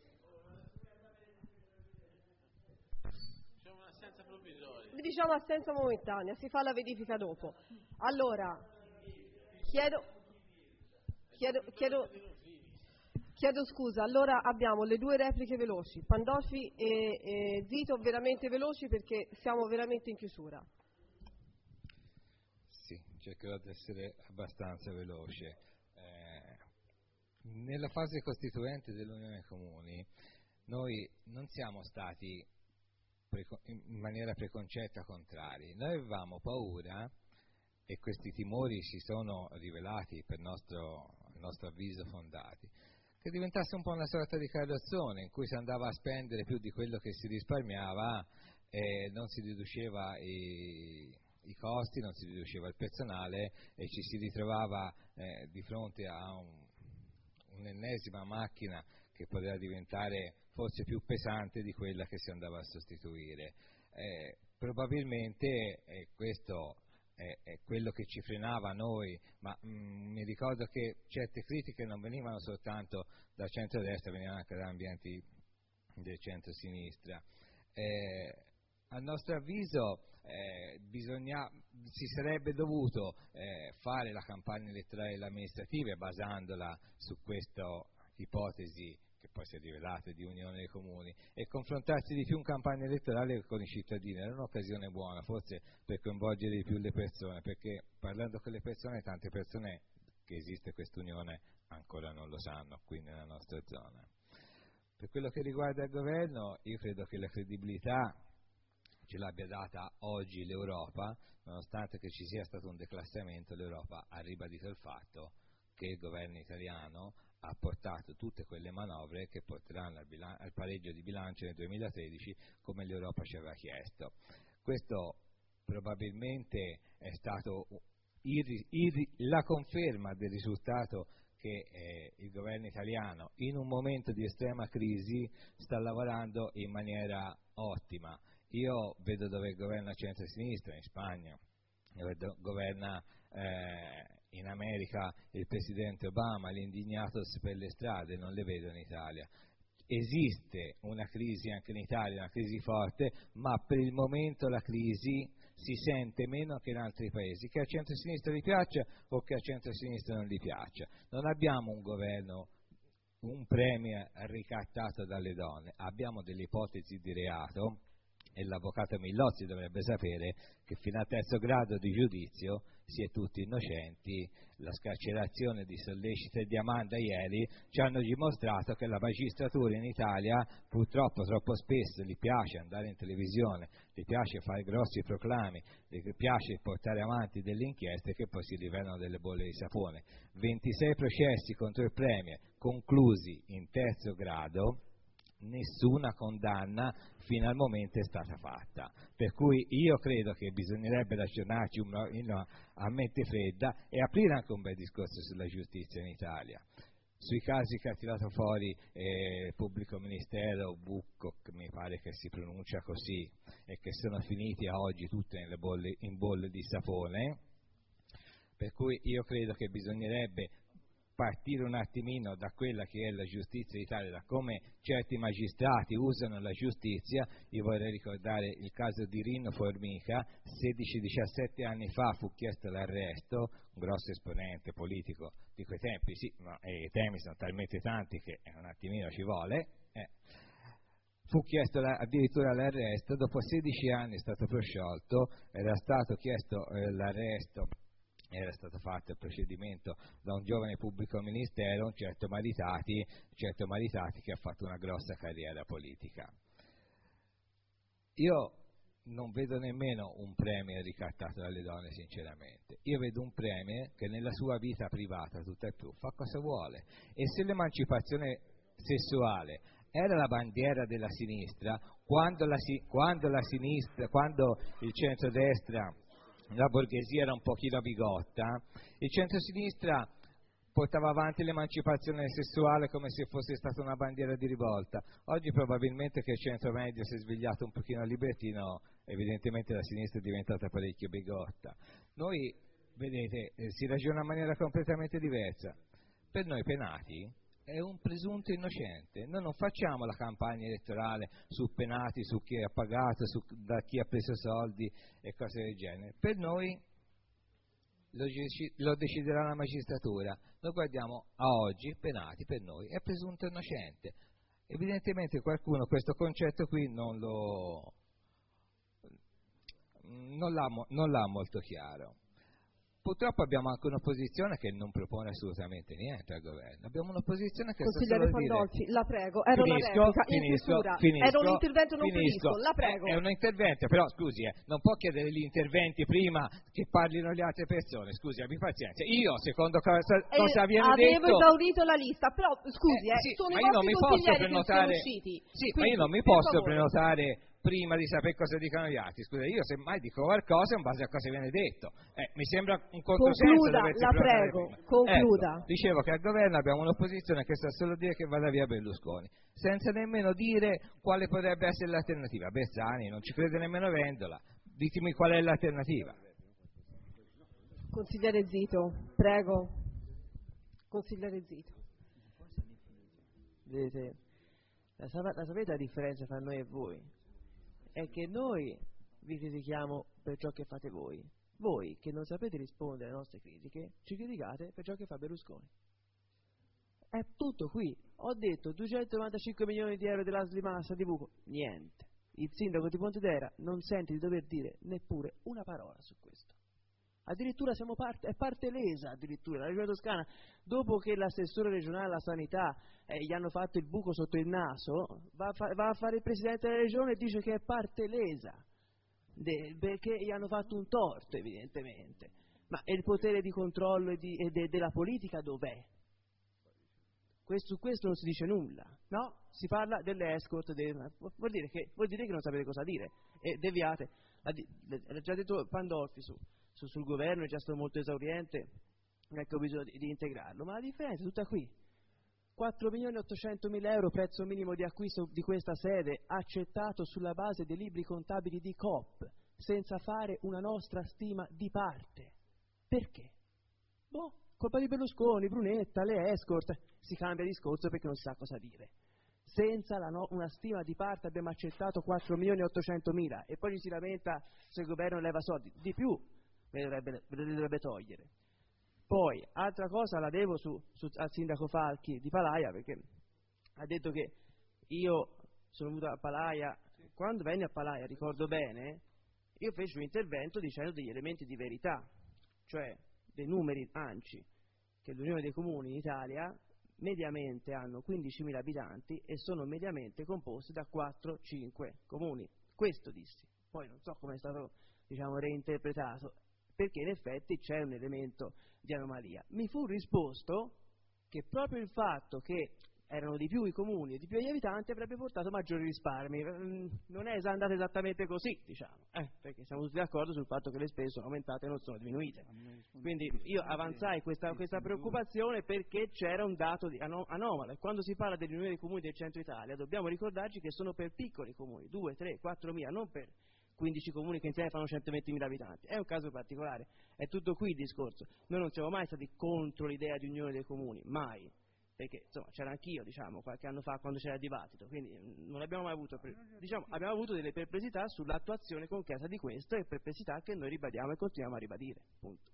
Diciamo assenza momentanea, si fa la verifica dopo. Allora, chiedo, chiedo, chiedo, chiedo scusa, allora abbiamo le due repliche veloci, Pandolfi e, e Zito, veramente veloci perché siamo veramente in chiusura. Sì, cercherò di essere abbastanza veloce. Eh, nella fase costituente dell'Unione Comuni noi non siamo stati in maniera preconcetta contrari. Noi avevamo paura, e questi timori si sono rivelati per nostro, nostro avviso fondati, che diventasse un po' una sorta di carrozzone in cui si andava a spendere più di quello che si risparmiava e non si riduceva i, i costi, non si riduceva il personale e ci si ritrovava eh, di fronte a un, un'ennesima macchina che poteva diventare forse più pesante di quella che si andava a sostituire. Eh, probabilmente eh, questo è, è quello che ci frenava noi, ma mh, mi ricordo che certe critiche non venivano soltanto dal centro-destra, venivano anche da ambienti del centro-sinistra. Eh, a nostro avviso eh, bisogna, si sarebbe dovuto eh, fare la campagna elettorale delle amministrative basandola su questa ipotesi che poi si è rivelata di unione dei comuni, e confrontarsi di più in campagna elettorale con i cittadini. Era un'occasione buona forse per coinvolgere di più le persone, perché parlando con le persone, tante persone che esiste questa unione ancora non lo sanno qui nella nostra zona. Per quello che riguarda il governo, io credo che la credibilità ce l'abbia data oggi l'Europa, nonostante che ci sia stato un declassamento. L'Europa ha ribadito il fatto che il governo italiano ha portato tutte quelle manovre che porteranno al, bilan- al pareggio di bilancio nel duemilatredici, come l'Europa ci aveva chiesto. Questo probabilmente è stato il, il, la conferma del risultato che eh, il governo italiano, in un momento di estrema crisi, sta lavorando in maniera ottima. Io vedo dove governa centro-sinistra, in Spagna, dove governa eh, in America il presidente Obama, l'indignatos per le strade, non le vedo in Italia. Esiste una crisi anche in Italia, una crisi forte, ma per il momento la crisi si sente meno che in altri paesi, che a centro-sinistra gli piaccia o che a centro-sinistra non gli piaccia. Non abbiamo un governo, un premier ricattato dalle donne, abbiamo delle ipotesi di reato, e l'avvocato Millozzi dovrebbe sapere che fino a terzo grado di giudizio si è tutti innocenti. La scarcerazione di Sollecito e di Amanda ieri ci hanno dimostrato che la magistratura in Italia purtroppo troppo spesso gli piace andare in televisione, gli piace fare grossi proclami, gli piace portare avanti delle inchieste che poi si rivelano delle bolle di sapone. ventisei processi contro il premier conclusi in terzo grado, nessuna condanna fino al momento è stata fatta, per cui io credo che bisognerebbe ragionarci a mente fredda e aprire anche un bel discorso sulla giustizia in Italia. sui casi che ha tirato fuori eh, il pubblico ministero, Bucco, che mi pare che si pronuncia così, e che sono finiti a oggi tutte nelle bolle, in bolle di sapone, per cui io credo che bisognerebbe partire un attimino da quella che è la giustizia d'Italia, da come certi magistrati usano la giustizia. Io vorrei ricordare il caso di Rino Formica, sedici diciassette anni fa fu chiesto l'arresto, un grosso esponente politico di quei tempi, sì, ma eh, i temi sono talmente tanti che un attimino ci vuole, eh. Fu chiesto la, addirittura l'arresto, dopo sedici anni è stato prosciolto, era stato chiesto eh, l'arresto, era stato fatto il procedimento da un giovane pubblico ministero, un certo Maritati, un certo Maritati che ha fatto una grossa carriera politica. Io non vedo nemmeno un premier ricattato dalle donne, sinceramente. Io vedo un premier che nella sua vita privata, tutto e più, fa cosa vuole. E se l'emancipazione sessuale era la bandiera della sinistra, quando la, quando la sinistra, quando il centrodestra, la borghesia era un pochino bigotta, il centrosinistra portava avanti l'emancipazione sessuale come se fosse stata una bandiera di rivolta. Oggi probabilmente che il centro medio si è svegliato un pochino libertino, evidentemente la sinistra è diventata parecchio bigotta. Noi, vedete, eh, si ragiona in maniera completamente diversa. Per noi penati è un presunto innocente. Noi non facciamo la campagna elettorale su penati, su chi ha pagato, su da chi ha preso soldi e cose del genere. Per noi lo, lo deciderà la magistratura. Noi guardiamo a oggi, penati per noi è presunto innocente. Evidentemente qualcuno questo concetto qui non lo non l'ha, non l'ha molto chiaro. Purtroppo abbiamo anche un'opposizione che non propone assolutamente niente al governo. Abbiamo un'opposizione che Consigliere sta solo a Pandolfi, dire... la prego, era finisco, una replica, in finisco, chiusura, finisco, era un intervento non finisco. previsto, la prego. È, è un intervento, però scusi, eh, non può chiedere gli interventi prima che parlino le altre persone, scusi, abbi pazienza. Io, secondo cosa, Eh, cosa viene avevo detto... esaurito la lista, però scusi, Eh, eh, sì, sono ma i io non vostri mi posso consiglieri che prenotare... sono usciti. Sì, Quindi, ma io non mi per posso favore. prenotare prima di sapere cosa dicono gli altri. Scusa, io semmai dico qualcosa in base a cosa viene detto. Eh, mi sembra un controsenso Concluda, doversi la prenotare prego, prima. concluda. Ecco, dicevo che al governo abbiamo un'opposizione che sa solo dire che vada via Berlusconi, senza nemmeno dire quale potrebbe essere l'alternativa. Bersani non ci crede nemmeno Vendola. Ditemi qual è l'alternativa. Consigliere Zito, prego. Consigliere Zito. Vedete, la, la sapete la differenza tra noi e voi? È che noi vi critichiamo per ciò che fate voi. Voi, che non sapete rispondere alle nostre critiche, ci criticate per ciò che fa Berlusconi. È tutto qui. Ho detto duecentonovantacinque milioni di euro della Slimassa di buco. Niente. Il sindaco di Pontedera non sente di dover dire neppure una parola su questo. Addirittura siamo parte, è parte lesa addirittura. La Regione Toscana, dopo che l'assessore regionale alla sanità eh, gli hanno fatto il buco sotto il naso, va a, fa, va a fare il presidente della regione e dice che è parte lesa, de, perché gli hanno fatto un torto evidentemente. Ma il potere di controllo e, di, e de, della politica dov'è? Questo, su questo non si dice nulla, no? Si parla delle escort, de, vuol, dire che, vuol dire che non sapete cosa dire, e deviate. L'ha già detto Pandolfi su. Su, sul governo è già stato molto esauriente, ecco, bisogno di, di integrarlo, ma la differenza è tutta qui. quattro milioni ottocentomila euro prezzo minimo di acquisto di questa sede, accettato sulla base dei libri contabili di Coop, senza fare una nostra stima di parte. Perché? Boh, colpa di Berlusconi, Brunetta, le escort, si cambia discorso perché non si sa cosa dire. Senza la no, una stima di parte abbiamo accettato quattro milioni ottocentomila e poi ci si lamenta se il governo leva soldi, di più. Ve le dovrebbe, dovrebbe togliere. Poi, altra cosa la devo su, su, al sindaco Falchi di Palaia, perché ha detto che io sono venuto a Palaia, quando venni a Palaia, ricordo bene, io feci un intervento dicendo degli elementi di verità, cioè dei numeri ANCI, che l'Unione dei Comuni in Italia mediamente hanno quindicimila abitanti e sono mediamente composti da quattro cinque comuni. Questo dissi. Poi non so come è stato, diciamo, reinterpretato, perché in effetti c'è un elemento di anomalia. Mi fu risposto che proprio il fatto che erano di più i comuni e di più gli abitanti, avrebbe portato maggiori risparmi. Non è andata esattamente così, diciamo, eh, perché siamo tutti d'accordo sul fatto che le spese sono aumentate e non sono diminuite. Quindi io avanzai questa, questa preoccupazione perché c'era un dato di anom- anomalo, e quando si parla degli riunioni dei comuni del centro Italia dobbiamo ricordarci che sono per piccoli comuni, due, tre, quattro mila, non per quindici comuni che insieme fanno centoventimila abitanti. È un caso particolare, è tutto qui il discorso. Noi non siamo mai stati contro l'idea di unione dei comuni, mai, perché insomma c'era anch'io, diciamo, qualche anno fa quando c'era il dibattito, quindi non abbiamo mai avuto, diciamo, abbiamo avuto delle perplessità sull'attuazione concreta di questo, e perplessità che noi ribadiamo e continuiamo a ribadire, punto.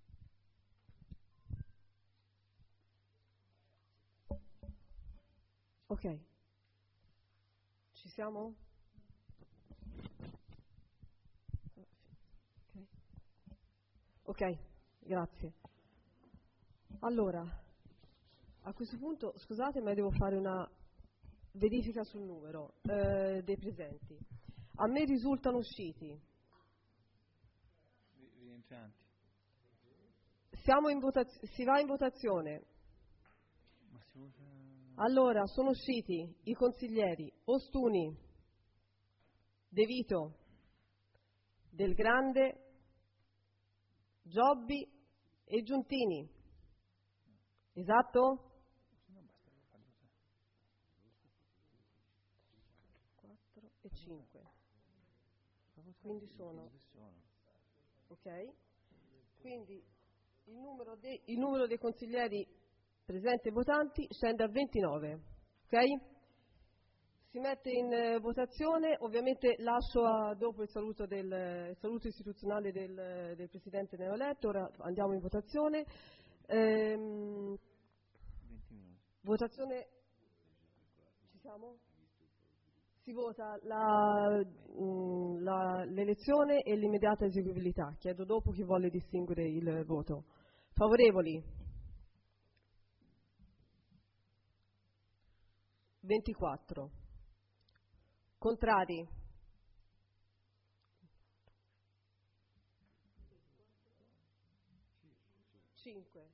Ok, ci siamo? Ok, grazie. Allora, a questo punto, scusate, ma devo fare una verifica sul numero eh, dei presenti. A me risultano usciti. Rientranti. Siamo in votaz- si va in votazione. Ma si vota... Allora, sono usciti i consiglieri Ostuni, De Vito, Del Grande, Giobbi e Giuntini. Esatto? quattro e cinque. Quindi sono... Ok? Quindi il numero, de, il numero dei consiglieri presenti e votanti scende a ventinove. Ok? Si mette in eh, votazione, ovviamente lascio a, dopo il saluto, del, il saluto istituzionale del, del Presidente neoeletto. Ora andiamo in votazione. Ehm, votazione, ci siamo? Si vota la, mh, la, l'elezione e l'immediata eseguibilità. Chiedo dopo chi vuole distinguere il voto. Favorevoli? ventiquattro. Contrari? cinque.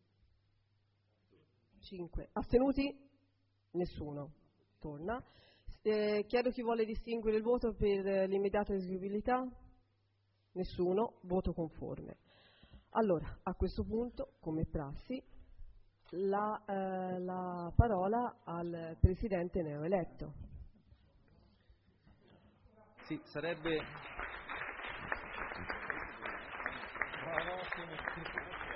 cinque. Astenuti? Nessuno. Torna. Eh, chiedo chi vuole distinguere il voto per eh, l'immediata eseguibilità. Nessuno. Voto conforme. Allora, a questo punto, come prassi, la, eh, la parola al Presidente neoeletto. Sì, sarebbe...